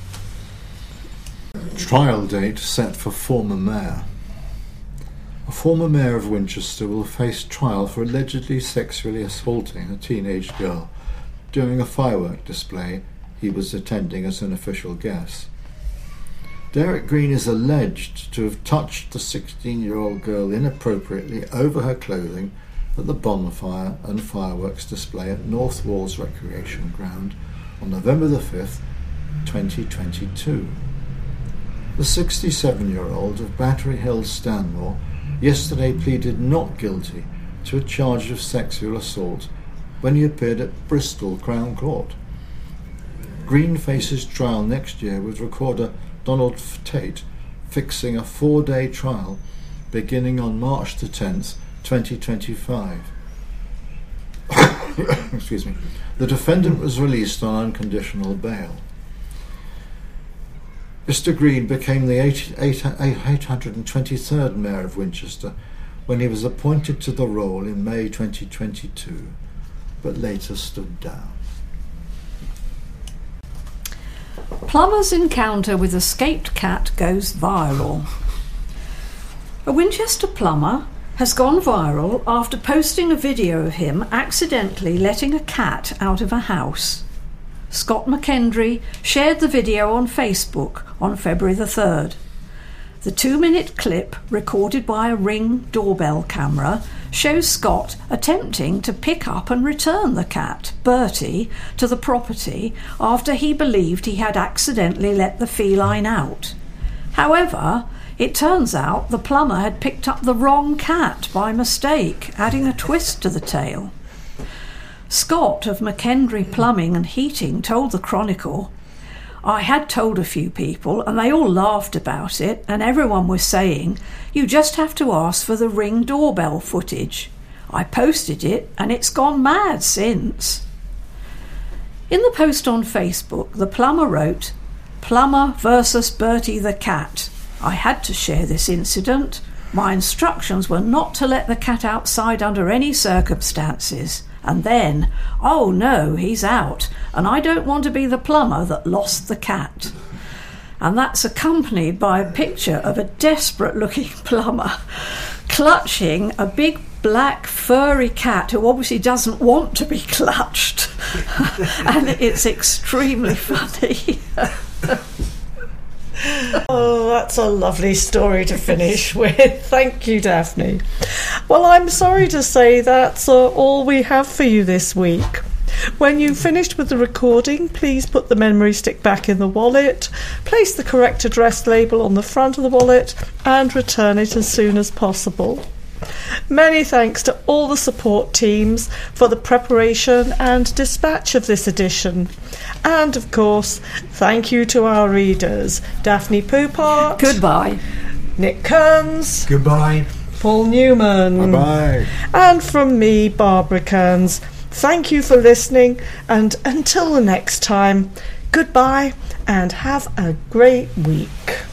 Speaker 4: Trial date set for former mayor. A former mayor of Winchester will face trial for allegedly sexually assaulting a teenage girl during a firework display he was attending as an official guest. Derek Green is alleged to have touched the sixteen-year-old girl inappropriately over her clothing at the bonfire and fireworks display at North Walls Recreation Ground on November the fifth, twenty twenty-two. The sixty-seven-year-old of Battery Hill, Stanmore, yesterday pleaded not guilty to a charge of sexual assault when he appeared at Bristol Crown Court. Green faces trial next year, with recorder Donald Tate fixing a four-day trial beginning on March the tenth, twenty twenty-five. Excuse me. The defendant was released on unconditional bail. Mister Green became the eight hundred twenty-third Mayor of Winchester when he was appointed to the role in May twenty twenty-two, but later stood down.
Speaker 2: Plumber's encounter with escaped cat goes viral. A Winchester plumber has gone viral after posting a video of him accidentally letting a cat out of a house. Scott McKendry shared the video on Facebook on February the third. The two-minute clip, recorded by a Ring doorbell camera, shows Scott attempting to pick up and return the cat, Bertie, to the property after he believed he had accidentally let the feline out. However, it turns out the plumber had picked up the wrong cat by mistake, adding a twist to the tale. Scott of McKendry Plumbing and Heating told the Chronicle, "I had told a few people and they all laughed about it, and everyone was saying, you just have to ask for the Ring doorbell footage. I posted it and it's gone mad since." In the post on Facebook, the plumber wrote, "Plumber versus Bertie the cat. I had to share this incident. My instructions were not to let the cat outside under any circumstances. And then, oh no, he's out, and I don't want to be the plumber that lost the cat." And that's accompanied by a picture of a desperate-looking plumber clutching a big black furry cat who obviously doesn't want to be clutched. And it's extremely funny.
Speaker 1: Oh, that's a lovely story to finish with. Thank you, Daphne. Well, I'm sorry to say that's uh, all we have for you this week. When you've finished with the recording, please put the memory stick back in the wallet, place the correct address label on the front of the wallet, and return it as soon as possible. Many thanks to all the support teams for the preparation and dispatch of this edition. And, of course, thank you to our readers, Daphne Poupart.
Speaker 2: Goodbye.
Speaker 1: Nick Kearns.
Speaker 3: Goodbye.
Speaker 1: Paul Newman.
Speaker 4: Bye-bye.
Speaker 1: And from me, Barbara Kearns. Thank you for listening, and until the next time, goodbye and have a great week.